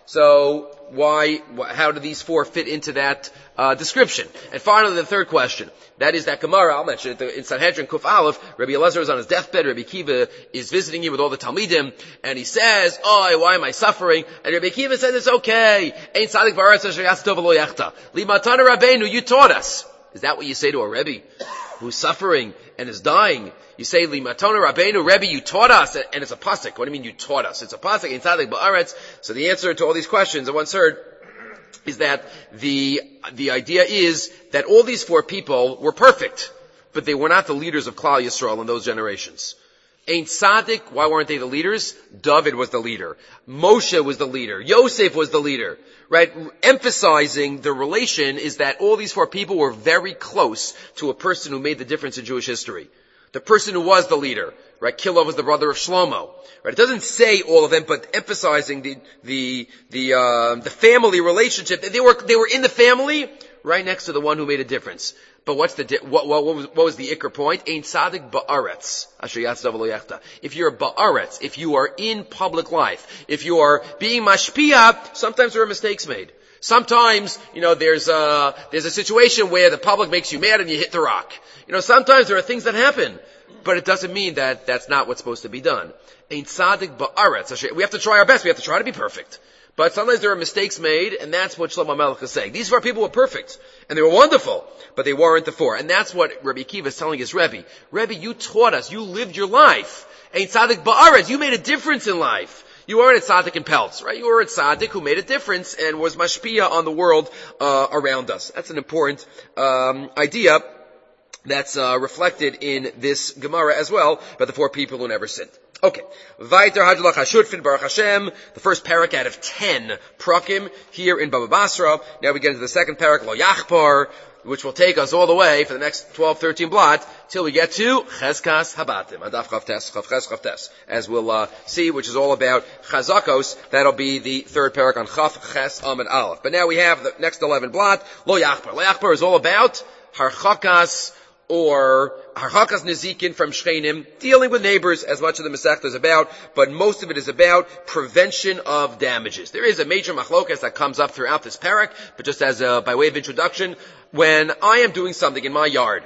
So why, how do these four fit into that uh, description? And finally, the third question. That is that Gemara, I'll mention it, in Sanhedrin Kuf Aleph, Rabbi Elazar is on his deathbed, Rabbi Kiva is visiting him with all the Talmidim, and he says, oh, why am I suffering? And Rabbi Kiva says, it's okay. Ein tzadik ba'aretz asher yasa tov v'lo yechta. Limatana Rabbeinu, you taught us. Is that what you say to a Rebbe who's suffering and is dying? You say, Limatana Rabbeinu, Rebbe, you taught us. And it's a pasuk. What do you mean you taught us? It's a pasuk, Ein tzadik ba'aretz. So the answer to all these questions I once heard is that the, the idea is that all these four people were perfect, but they were not the leaders of Klal Yisrael in those generations. Ein Tzaddik, why weren't they the leaders? David was the leader. Moshe was the leader. Yosef was the leader. Right? Emphasizing the relation is that all these four people were very close to a person who made the difference in Jewish history. The person who was the leader. Right? Kilov was the brother of Shlomo. Right? It doesn't say all of them, but emphasizing the, the, the, uh, the family relationship. They were, they were in the family right next to the one who made a difference. But what's the, what, what, what was, what was the ikr point? Ein tzadik ba'aretz. Asher yasa tov v'lo yechta. If you're a ba'aretz, if you are in public life, if you are being mashpia, sometimes there are mistakes made. Sometimes, you know, there's a, there's a situation where the public makes you mad and you hit the rock. You know, sometimes there are things that happen. But it doesn't mean that that's not what's supposed to be done. Ein tzadik ba'aretz. We have to try our best. We have to try to be perfect. But sometimes there are mistakes made, and that's what Shlomo Melech is saying. These four people were perfect, and they were wonderful, but they weren't the four. And that's what Rabbi Kiva is telling his Rebbe. Rebbe, you taught us. You lived your life. Ein tzadik ba'aretz. You made a difference in life. You weren't a tzaddik in pelts, right? You were a tzaddik who made a difference and was mashpia on the world uh, around us. That's an important um, idea that's uh, reflected in this Gemara as well, by the four people who never sinned. Okay. Vayter Hadlach Hashutfin Baruch Hashem, the first parak out of ten prakim here in Baba Basra. Now we get into the second parak, Lo Yachpar, which will take us all the way for the next twelve, thirteen blot, till we get to Cheskas Habatim, Adaf Chavtes, Chavches Chavtes, as we'll uh, see, which is all about Chazakos. That'll be the third parak on Chav, Ches, Amid, Aleph. But now we have the next eleven blot, Lo Yachpar. Lo Yachpar is all about Harchakas, or Harchakas Nezikin from Shchenim, dealing with neighbors, as much of the Masechta is about, but most of it is about prevention of damages. There is a major machlokas that comes up throughout this parak, but just as a, by way of introduction, when I am doing something in my yard,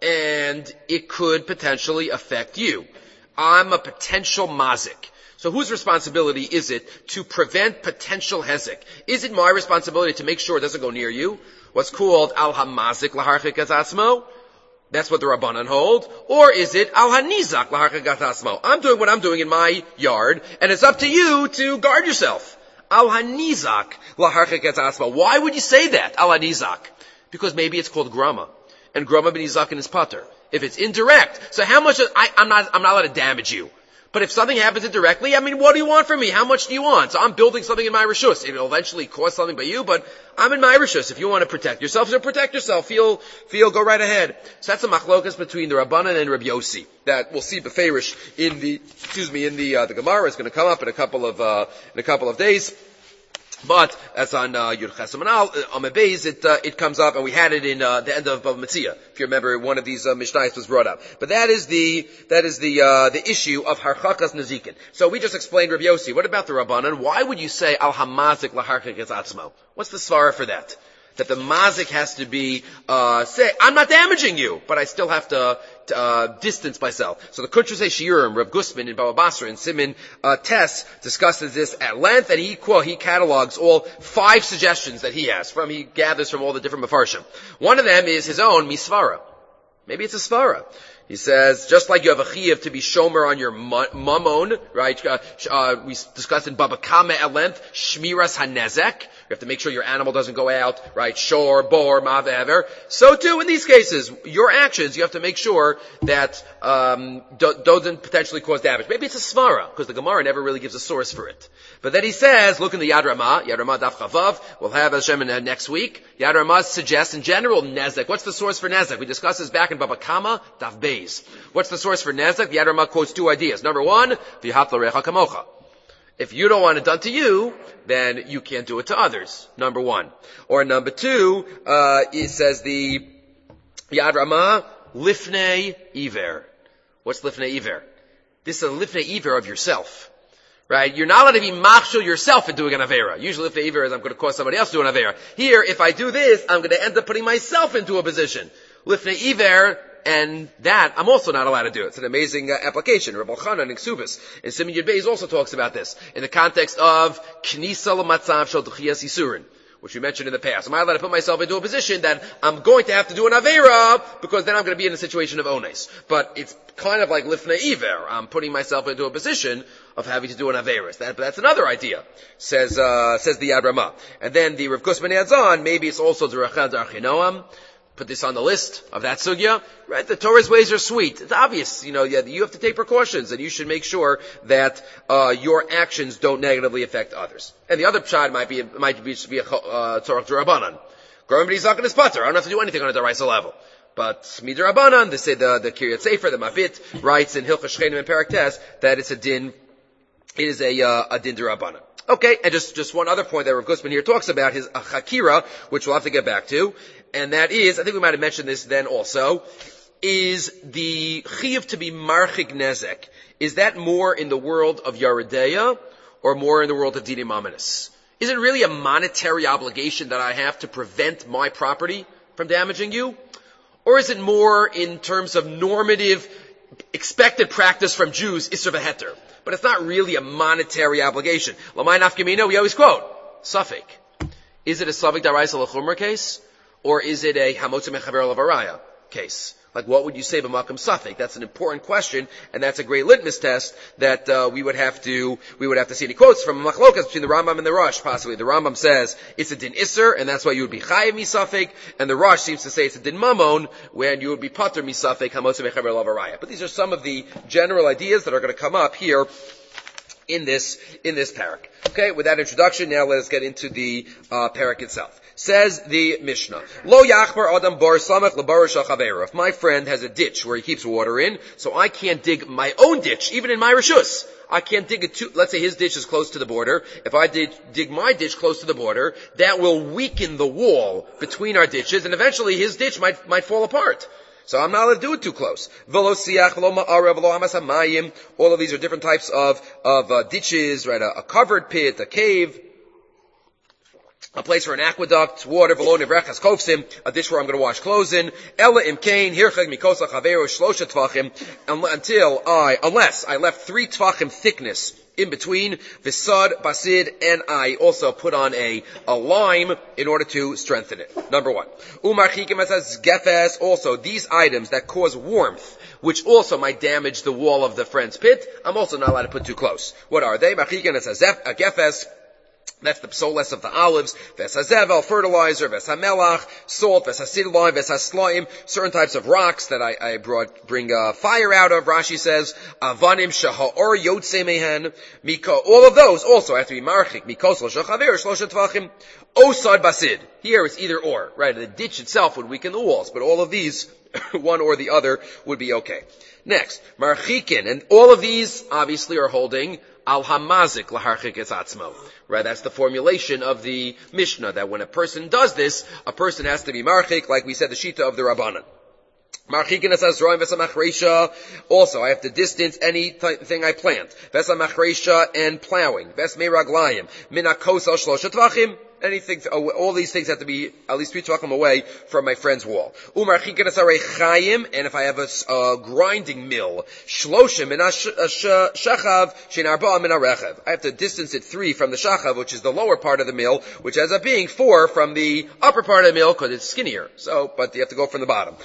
and it could potentially affect you, I'm a potential mazik. So whose responsibility is it to prevent potential hezek? Is it my responsibility to make sure it doesn't go near you? What's called al hamazik laharchik atzmo? That's what the Rabbanan hold. Or is it al hanizak laharchagat asmo? I'm doing what I'm doing in my yard, and it's up to you to guard yourself. Al hanizak laharchagat asmo. Why would you say that? Al hanizak. Because maybe it's called grama. And grama b'nizakin is pater. If it's indirect. So how much, I, I'm not, I'm not allowed to damage you. But if something happens indirectly, I mean, what do you want from me? How much do you want? So I'm building something in my rishus. It'll eventually cost something by you, but I'm in my rishus. If you want to protect yourself, so protect yourself. Feel, feel, go right ahead. So that's a machlokas between the Rabbanan and Rabbi Yossi that we'll see beferish in the, excuse me, in the, uh, the Gemara. It's going to come up in a couple of, uh, in a couple of days. But that's on uh, Yud Ches Amanal, uh, on Beis, it uh, it comes up, and we had it in uh, the end of Bava Metzia. If you remember, one of these uh, Mishnayos was brought up. But that is the that is the uh, the issue of Harchakas Nezikin. So we just explained Rabbi Yossi. What about the Rabbanan? Why would you say Al Hamazik Laharchakas Atzmo? What's the svara for that? That the mazik has to be, uh, say, I'm not damaging you, but I still have to, to uh, distance myself. So the Kuntrusei Shiurim, Rav Gusman in Baba Basra and Siman uh, Tess discusses this at length, and he quote, he catalogs all five suggestions that he has from, he gathers from all the different Mefarshim. One of them is his own Misvara. Maybe it's a svara. He says, just like you have a chiyuv to be shomer on your mammon, right? Uh, uh, we discussed in Baba Kama at length, shmiras hanezek. You have to make sure your animal doesn't go out, right? Shor, bor, mavever. So too, in these cases, your actions, you have to make sure that, um, do, doesn't potentially cause damage. Maybe it's a svara, because the Gemara never really gives a source for it. But then he says, look in the Yad Ramah, Yad Ramah Daf Chavav, we'll have Hashem in, uh, next week. Yad Ramah suggests in general nezek. What's the source for nezek? We discussed this back in Baba Kama, Daf Beis. What's the source for nezek? The Yad Ramah quotes two ideas. Number one, v'hat l'recha kamocha. If you don't want it done to you, then you can't do it to others. Number one. Or number two, uh, it says the Yad Ramah, lifnei iver. What's lifnei iver? This is a lifnei iver of yourself. Right? You're not allowed to be machshel yourself in doing an avera. Usually lifnei iver is I'm going to cause somebody else to do an avera. Here, if I do this, I'm going to end up putting myself into a position. Lifnei iver, and that, I'm also not allowed to do it. It's an amazing uh, application. Rabbi Chanan in Ksubis, in Siman Yud Beis also talks about this, in the context of Knisa l'matzav shel d'chiyas yisurin, which we mentioned in the past. Am I allowed to put myself into a position that I'm going to have to do an Aveira, because then I'm going to be in a situation of Ones. But it's kind of like Lifnei Iver. I'm putting myself into a position of having to do an Averis. That, that's another idea, says, uh, says the Yad Ramah. And then the Rav Gusman adds on, maybe it's also D'Rachel D'Archinoam. Put this on the list of that sugya, right? The Torah's ways are sweet. It's obvious, you know, you have to take precautions, and you should make sure that uh your actions don't negatively affect others. And the other pshad might be might be, be a uh, Torah D'Rabbanan. Garmedi's not going to sputter. I don't have to do anything on a D'Oraisa level. But Midrabanan, they say the the Kiryat Sefer, the Mavit writes in Hilchos Shchenim and Perek Tes that it's a din. It is a uh, a din D'Rabbanan. Okay, and just just one other point that Rav Gusman here talks about his achakira, which we'll have to get back to. And that is, I think we might have mentioned this then also, is the chiyuv to be marchik nezek. Is that more in the world of Yeridea or more in the world of dinim amanis? Is it really a monetary obligation that I have to prevent my property from damaging you? Or is it more in terms of normative, expected practice from Jews, isser v'heter? But it's not really a monetary obligation. Lamai nafkamino, we always quote, Suffolk. Is it a Suffolk D'Oraisa L'chumra case? Or is it a Hamotza Mechaber Lavaraya case? Like, what would you say b'makam Suffolk? That's an important question, and that's a great litmus test that uh, we would have to we would have to see any quotes from Machlokas between the Rambam and the Rosh. Possibly the Rambam says it's a din Isser, and that's why you would be Chayiv mi Suffolk, and the Rosh seems to say it's a din Mamon, when you would be Pater mi Suffolk Hamotza Mechaber Lavaraya. But these are some of the general ideas that are going to come up here in this in this parak. Okay, with that introduction, now let us get into the uh, parak itself. Says the Mishnah, Lo yachbar adam bar samach lebar shachaveira. If my friend has a ditch where he keeps water in, so I can't dig my own ditch, even in my rishus. I can't dig it too, let's say his ditch is close to the border. If I dig, dig my ditch close to the border, that will weaken the wall between our ditches, and eventually his ditch might, might fall apart. So I'm not allowed to do it too close. All of these are different types of, of uh, ditches, right? A, a covered pit, a cave, a place for an aqueduct, water, below nevrechas kofsim, a dish where I'm going to wash clothes in. Ella imkain hirchag mikosa chaveru shlosha tvachim, until I, unless I left three tvachim thickness in between, visad, basid, and I also put on a, a lime in order to strengthen it. Number one. Umarchikim as gefes, also these items that cause warmth, which also might damage the wall of the friend's pit, I'm also not allowed to put too close. What are they? Marchikim as a gefes, that's the psoles of the olives, vesazevel, fertilizer, vesamelach, salt, vesasidlime, vesaslaim, certain types of rocks that I, I brought, bring uh, fire out of, Rashi says, avanim shaha'or yotze mehen, miko, all of those also have to be marchik, mikosel shachaver, shlosha tvachim, osad basid. Here it's either or, right? The ditch itself would weaken the walls, but all of these, one or the other, would be okay. Next, marchikin, and all of these obviously are holding al hamazik laharchik es atzmo. Right, that's the formulation of the Mishnah, that when a person does this, a person has to be marchik, like we said, the shita of the Rabbanan. Also, I have to distance anything I plant. And plowing. Anything, all these things have to be at least three tvachim away from my friend's wall. And if I have a, a grinding mill, I have to distance it three from the shachav, which is the lower part of the mill, which ends up being four from the upper part of the mill because it's skinnier. So, but you have to go from the bottom.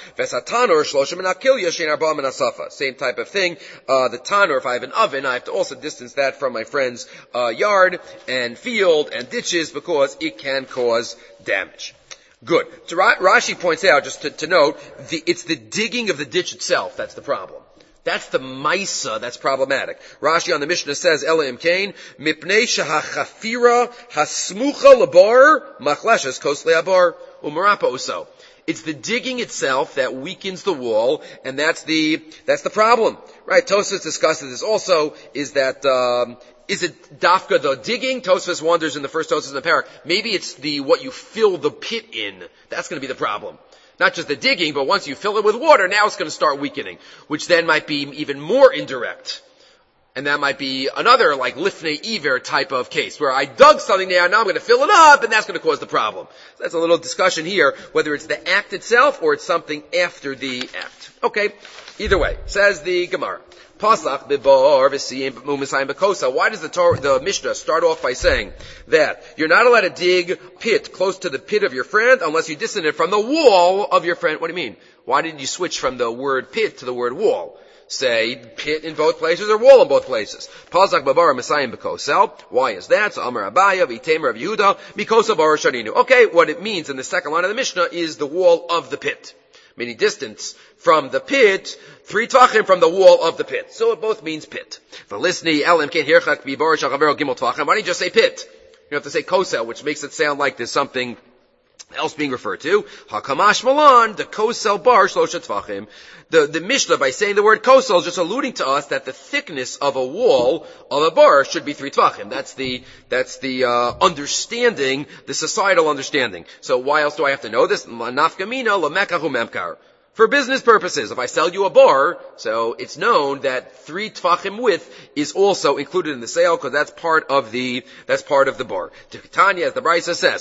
Same type of thing. Uh, the tanur, if I have an oven, I have to also distance that from my friend's uh, yard and field and ditches because it can cause damage. Good. So Rashi points out, just to, to note, the, it's the digging of the ditch itself that's the problem. That's the maisa that's problematic. Rashi on the Mishnah says, Ela imkain, mipnei shahachafira hasmucha labar machleshes kosle abar umarapa uso. It's the digging itself that weakens the wall, and that's the that's the problem, right? Tosfos discusses this also. Is that um, is it dafka the digging? Tosfos wonders in the first Tosfos in the parak. Maybe it's the what you fill the pit in. That's going to be the problem. Not just the digging, but once you fill it with water, now it's going to start weakening, which then might be even more indirect. And that might be another, like, lifnei iver type of case, where I dug something there, now I'm going to fill it up, and that's going to cause the problem. So that's a little discussion here, whether it's the act itself, or it's something after the act. Okay, either way, says the Gemara. Pasach bibar v'siyim mu'misayim b'kosa. Why does the Torah, the Mishnah start off by saying that you're not allowed to dig pit close to the pit of your friend unless you distance it from the wall of your friend? What do you mean? Why didn't you switch from the word pit to the word wall? Say pit in both places or wall in both places. Pasach babar Messiah b'kosel. Why is that? So Amar Abaya v'Tamer of Yehuda b'kosel bar sharinu. Okay, what it means in the second line of the Mishnah is the wall of the pit, meaning distance from the pit, three tvachim from the wall of the pit. So it both means pit. V'lisni elim ken hirchak b'bar shachavero gimel tvachim. Why don't you just say pit? You have to say kosel, which makes it sound like there's something else being referred to. Hakamash malan, the kosel bar shlosha tvachim. The, the Mishnah, by saying the word kosel, is just alluding to us that the thickness of a wall of a bar should be three tvachim. That's the, that's the, uh, understanding, the societal understanding. So why else do I have to know this? Nafkamina lamekahu memkar. For business purposes, if I sell you a bar, so it's known that three tvachim width is also included in the sale because that's part of the that's part of the bar. Tanya, as the Brisa says,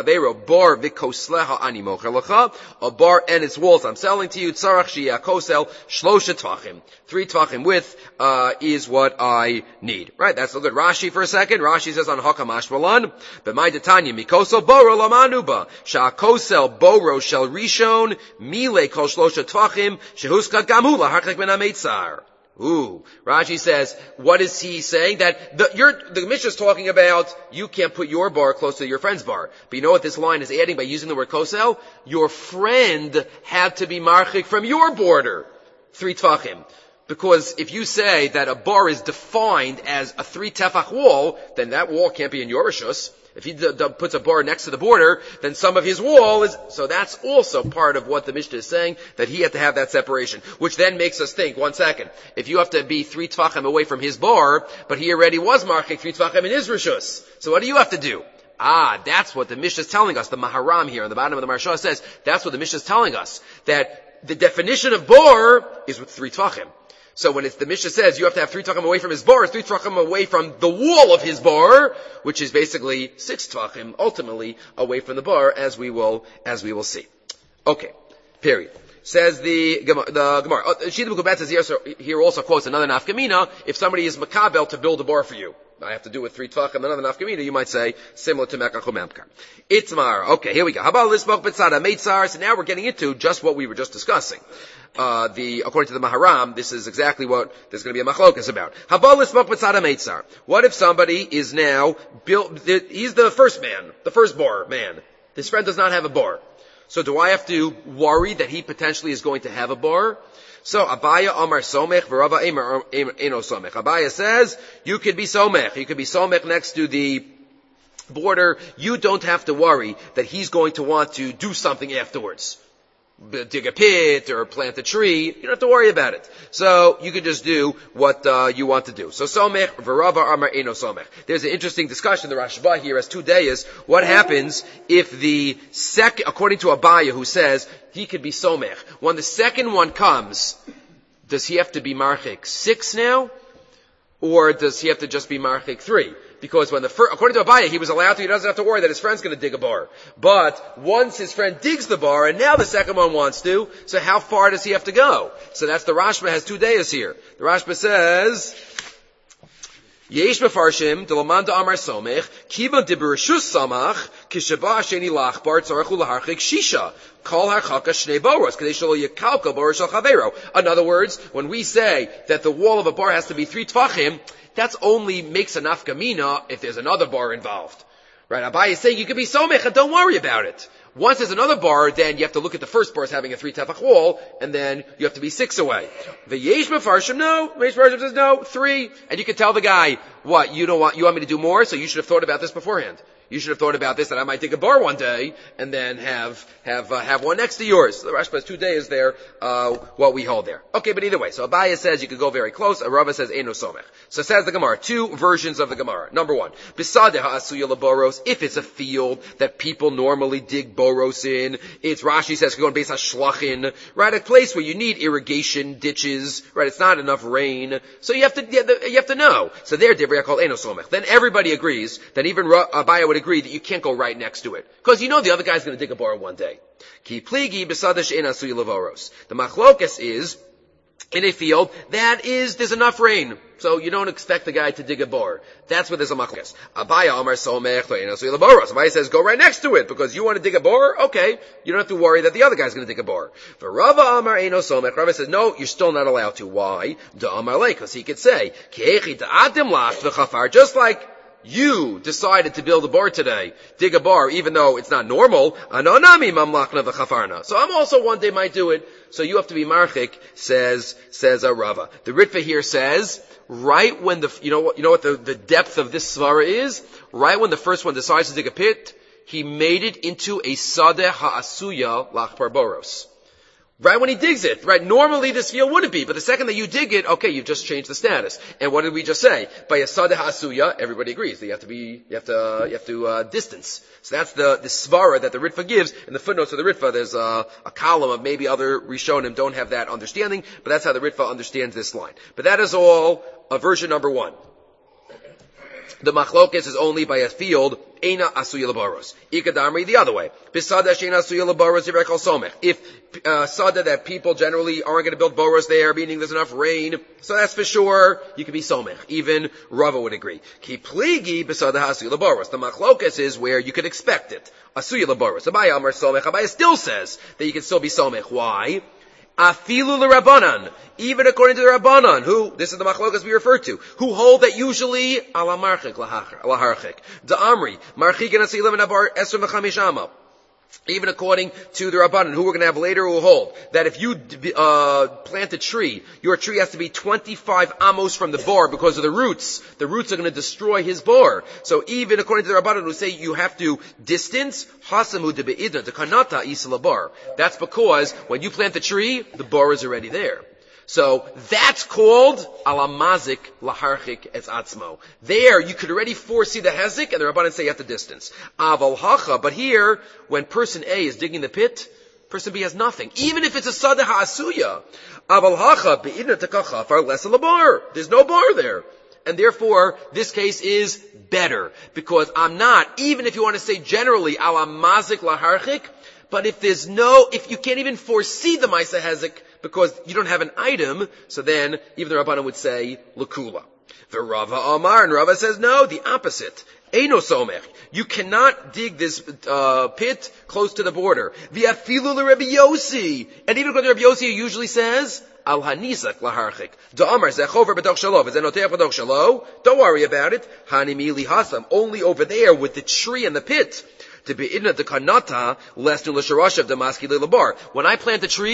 bar vikosleha ani mocher lecha, a bar and its walls I'm selling to you. Tzarach sheyeh kosel shlosha tvachim, three tvachim width uh, is what I need. Right? That's a good Rashi for a second. Rashi says on Hakamash Malan, b'may Tanya mikosel boro lamanuba sha kosel boro shel rishon mile kol shlo. Ooh, Rashi says, what is he saying? That the, you're, the Mishnah is talking about you can't put your bar close to your friend's bar. But you know what this line is adding by using the word kosel? Your friend had to be marchik from your border, three tvachim. Because if you say that a bar is defined as a three tefach wall, then that wall can't be in your rishus. If he d- d- puts a bar next to the border, then some of his wall is, so that's also part of what the Mishnah is saying, that he had to have that separation. Which then makes us think, one second, if you have to be three tvachim away from his bar, but he already was marking three tvachim in his rishus, so what do you have to do? Ah, that's what the Mishnah is telling us. The Maharam here on the bottom of the Maharsha says, that's what the Mishnah is telling us. That the definition of bar is with three tvachim. So when it's, the Mishnah says you have to have three tvachim away from his bar, three tvachim away from the wall of his bar, which is basically six tvachim ultimately away from the bar, as we will, as we will see. Okay. Period. Says the, the Gemara. Shita B'Kubet says here, so here also quotes another nafkamina. If somebody is makabel to build a bar for you, I have to do with three tvachim, another nafkamina, you might say, similar to Mekach Memkar. Itmar. Okay, here we go. Habal Lisbach Betzada Meitzar. So now we're getting into just what we were just discussing. Uh, the, according to the Maharam, this is exactly what there's going to be a machlokas about. Habal Lisbach Betzada Meitzar. What if somebody is now built, he's the first man, the first bar man. His friend does not have a bar. So do I have to worry that he potentially is going to have a bar? So Abaya Amar Somech v'Rava Eimer Eno Somech. Abaya says you could be Somech. You could be Somech next to the border. You don't have to worry that he's going to want to do something afterwards. dig a pit or plant a tree. You don't have to worry about it. So you can just do what uh, you want to do. So somech v'rava amar eno somech. There's an interesting discussion. The Rashba here has two days. What happens if the second, according to Abaya, who says he could be somech, when the second one comes, does he have to be marchik six now, or does he have to just be marchik three? Because when the first, according to Abaya, he was allowed to, he doesn't have to worry that his friend's going to dig a bar. But once his friend digs the bar, and now the second one wants to, so how far does he have to go? So that's the Rashba has two days here. The Rashba says, Yesh mefarshim delamanda amar somech kivan dibereshus samach kishaba sheni lachbar tzarachu laharchik shisha kol harchaka shnei boros kadei shelo yekalka boros shel chavero. In other words, when we say that the wall of a bar has to be three tvachim, that's only makes a nafkamina if there's another bar involved. Right? Abai is saying you can be somech and don't worry about it. Once there's another bar, then you have to look at the first bar as having a three tefach wall, and then you have to be six away. The yesh mefarshim, no. Yesh mefarshim says no, three. And you can tell the guy, what, you don't want, you want me to do more? So you should have thought about this beforehand. You should have thought about this, that I might dig a bar one day, and then have, have, uh, have one next to yours. So the Rashba has two days there, uh, what we hold there. Okay, but either way, so Abaya says you could go very close, Rava says Eino Somech. So says the Gemara, two versions of the Gemara. Number one, Bisadeh ha'asuya laboros, if it's a field that people normally dig boros in, it's, Rashi says, going based on shlachin, right, a place where you need irrigation ditches, right, it's not enough rain, so you have to, you have to know. So there, Divrei called Eino Somech. Then everybody agrees that even Abaya would agree that you can't go right next to it. Because you know the other guy's going to dig a bar one day. Ki pligi b'sadash ein asuy levoros. The machlokas is, in a field, that is, there's enough rain. So you don't expect the guy to dig a bar. That's where there's a machlokas. Abaya amar somech ein asuy levoros. Abaya says, go right next to it, because you want to dig a bar? Okay. You don't have to worry that the other guy's going to dig a bar. For Rava amar ein somech, Rava says, no, you're still not allowed to. Why? Da amar le, because he could say, Ke'echi da'atim lach v'chafar, just like you decided to build a bar today, dig a bar, even though it's not normal. Anonami mamlachna v'chafarna. So I'm also one day might do it. So you have to be marchik, says says a Rava. The Ritva here says, right when the you know what you know what the, the depth of this svara is. Right when the first one decides to dig a pit, he made it into a sadeh ha'asuya lachbar boros. Right when he digs it, right? Normally this field wouldn't be, but the second that you dig it, okay, you've just changed the status. And what did we just say? By a sadeh ha'asuya, everybody agrees that you have to be, you have to, uh, you have to, uh, distance. So that's the, the svara that the Ritva gives. In the footnotes of the Ritva, there's a, a column of maybe other Rishonim don't have that understanding, but that's how the Ritva understands this line. But that is all, uh, version number one. The machlokes is only by a field, Eina asuya labaros. Ikadamri the other way. Bisada sheina asuya labaros yirekal somech. If uh, sada that people generally aren't going to build boros there, meaning there's enough rain, so that's for sure. You can be somech. Even Rava would agree. Ki pligi bisada asuya labaros. The machlokes is where you could expect it. Asuya labaros. Abaya amar somech. Abaya still says that you can still be somech. Why? Afilu l'Rabbanan, even according to the Rabbanan, who, this is the machlokas we refer to, who hold that usually, ala marchik laharchik. Da'amri, marchik and asilim and abar esrim v'chamish. Even according to the Rabbanan, who we're going to have later, will hold that if you uh, plant a tree, your tree has to be twenty-five amos from the bar because of the roots. The roots are going to destroy his bar. So even according to the Rabbanan, who say you have to distance, hasamu de be'idna, de kanata isla bar. That's because when you plant the tree, the bar is already there. So that's called alamazik laharchik es atzmo. There you could already foresee the hezek, and the Rabbanan say you have to distance. Aval hacha, but here when person A is digging the pit, person B has nothing. Even if it's a sadeh ha'asuya, aval hacha be'idna tekachafar lesa labar. There's no bar there. And therefore, this case is better. Because I'm not, even if you want to say generally, alamazik laharchik, but if there's no, if you can't even foresee the Maisa Hezek, because you don't have an item, so then even the Rabbanan would say, Lakula. The Rava Amar, and Rava says, no, the opposite. Eino somech. You cannot dig this uh, pit close to the border. V'afilu l'Rebbe Yossi. And even according to Rebbe Yossi, he usually says, Al hanizak laharchik. Da'amar zechover b'toch shalo. V'zenoteach b'toch shalo. Don't worry about it. Hanimi li hasam. Only over there with the tree and the pit. To be idna de kanata, less to l'sharashav damaski le'labar. When I plant a tree,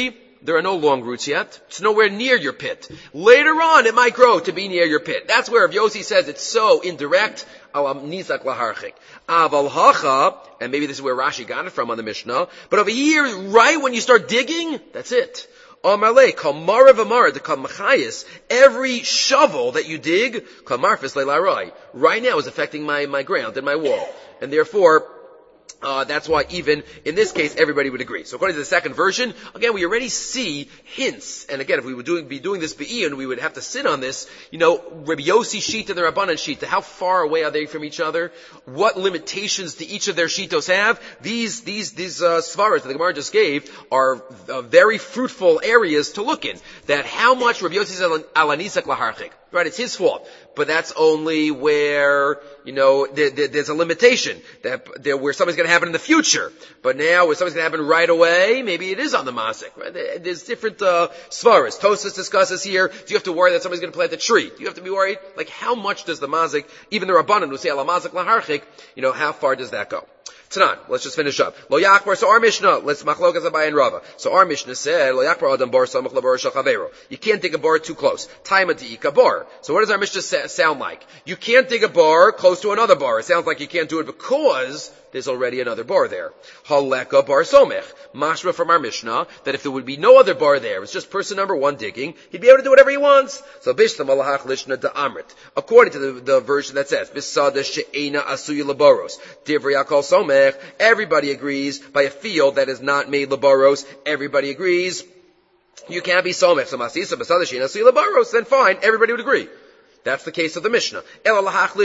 there are no long roots yet. It's nowhere near your pit. Later on, it might grow to be near your pit. That's where Rav Yossi says it's so indirect. Aval nizak laharchik. Aval hacha, and maybe this is where Rashi got it from on the Mishnah, but over here, right when you start digging, that's it. Amalei, kal mara v'mara, the kal machayis, every shovel that you dig, kal marfis leilarai, right now is affecting my, my ground and my wall. And therefore, Uh, that's why even in this case, everybody would agree. So according to the second version, again, we already see hints. And again, if we would doing, be doing this be'iyun, we would have to sit on this, you know, Rabbi Yossi sheet and the Rabbanan sheet, how far away are they from each other? What limitations do each of their shitos have? These, these, these, uh, svaras that the Gemara just gave are uh, very fruitful areas to look in. That how much Rabbi Yossi says ala nisak laharchik. Right, it's his fault. But that's only where, you know, there, there, there's a limitation. That there, where something's going to happen in the future. But now, where something's going to happen right away, maybe it is on the Masik. Right? There's different, uh, svaras. Tosas discusses here, do you have to worry that somebody's going to plant a tree? Do you have to be worried? Like, how much does the Masik, even the Rabbanan who say ala Masik laharchik, you know, how far does that go? Tanan, let's just finish up. Lo yakbar, so our Mishnah, let's machlokas Abaye and Rava. So our Mishnah said, Lo yakbar adam bar samach labar shachavero. You can't dig a bar too close. Taima di'ika bar. So what does our Mishnah sa- sound like? You can't dig a bar close to another bar. It sounds like you can't do it because there's already another bar there. Haleka bar somech. Mashma from our Mishnah, that if there would be no other bar there, it's just person number one digging, he'd be able to do whatever he wants. So bishlam alahach lishna da'amrit. According to the, the version that says, bisada she'ena asuyi laboros. Divrei akol somech. Everybody agrees by a field that is not made laboros. Everybody agrees. You can't be somech. So masisa bisada she'ena asuyi laboros. Then fine, everybody would agree. That's the case of the Mishnah. But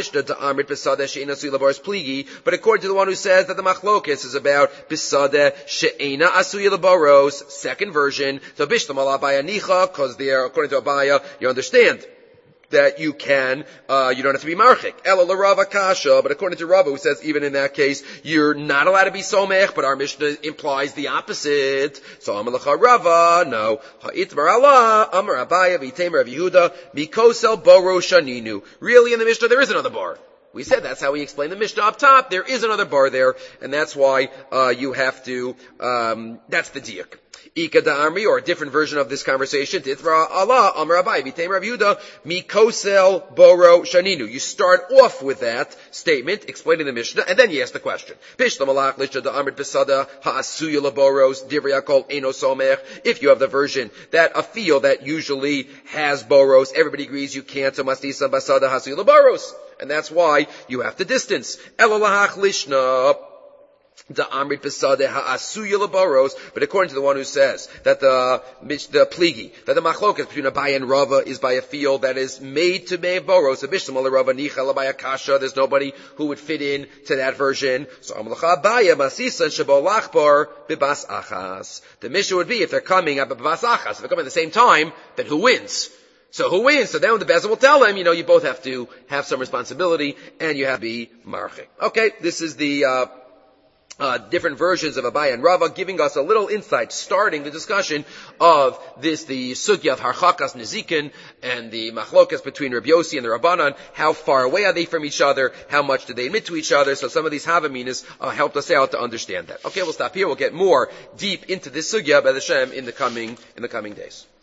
according to the one who says that the machlokes is about bisadeh she'ena asuya laboros, second version, so bishlam ala Abaya nicha, because there, according to Abaya, you understand that you can, uh, you don't have to be marchik. Ela l'Rava kasha, but according to Rava, who says even in that case, you're not allowed to be somech, but our Mishnah implies the opposite. So Amalacha Rava, no. Ha'itmar Allah, Amar Abaya, V'itemer Rav Yehuda, Mikosel Boro Shaninu. Really in the Mishnah there is another bar. We said that's how we explain the Mishnah up top. There is another bar there, and that's why, uh, you have to, um, that's the diuk. Ika da'amri, or a different version of this conversation, Tithra Allah, Amar Abai, V'teim Rav Yehuda, Mikosel Boro Shaninu. You start off with that statement, explaining the Mishnah, and then you ask the question. Bishlam alach lisha da'amrit besada, ha'asuya laboros, divrei akol eno somech. If you have the version that a field that usually has boros, everybody agrees you can't, so mastisa basada ha'asuya laboros. And that's why you have to distance. Elalahach lishna. The Amrit Pesade Ha'asuya Laboros, but according to the one who says that the the pligi, that the machlokas between Abaya and Rava is by a field that is made to make boros, a bishlam Rava nichel by a kasha, there's nobody who would fit in to that version. So Amalacha Abaya Masisa Shabo Lachbar Bibas Achas. The mission would be if they're coming at Bibas Achas, if they're coming at the same time, then who wins? So who wins? So then the Bezer will tell him, you know, you both have to have some responsibility and you have to be marchik. Okay, this is the uh Uh, different versions of Abaya and Rava, giving us a little insight, starting the discussion of this, the sugya of harchakas nezikin, and the machlokas between Rabbi Yossi and the Rabbanan. How far away are they from each other? How much do they admit to each other? So some of these havaminas uh, helped us out to understand that. Okay, we'll stop here. We'll get more deep into this sugya by the Shem in the coming in the coming days.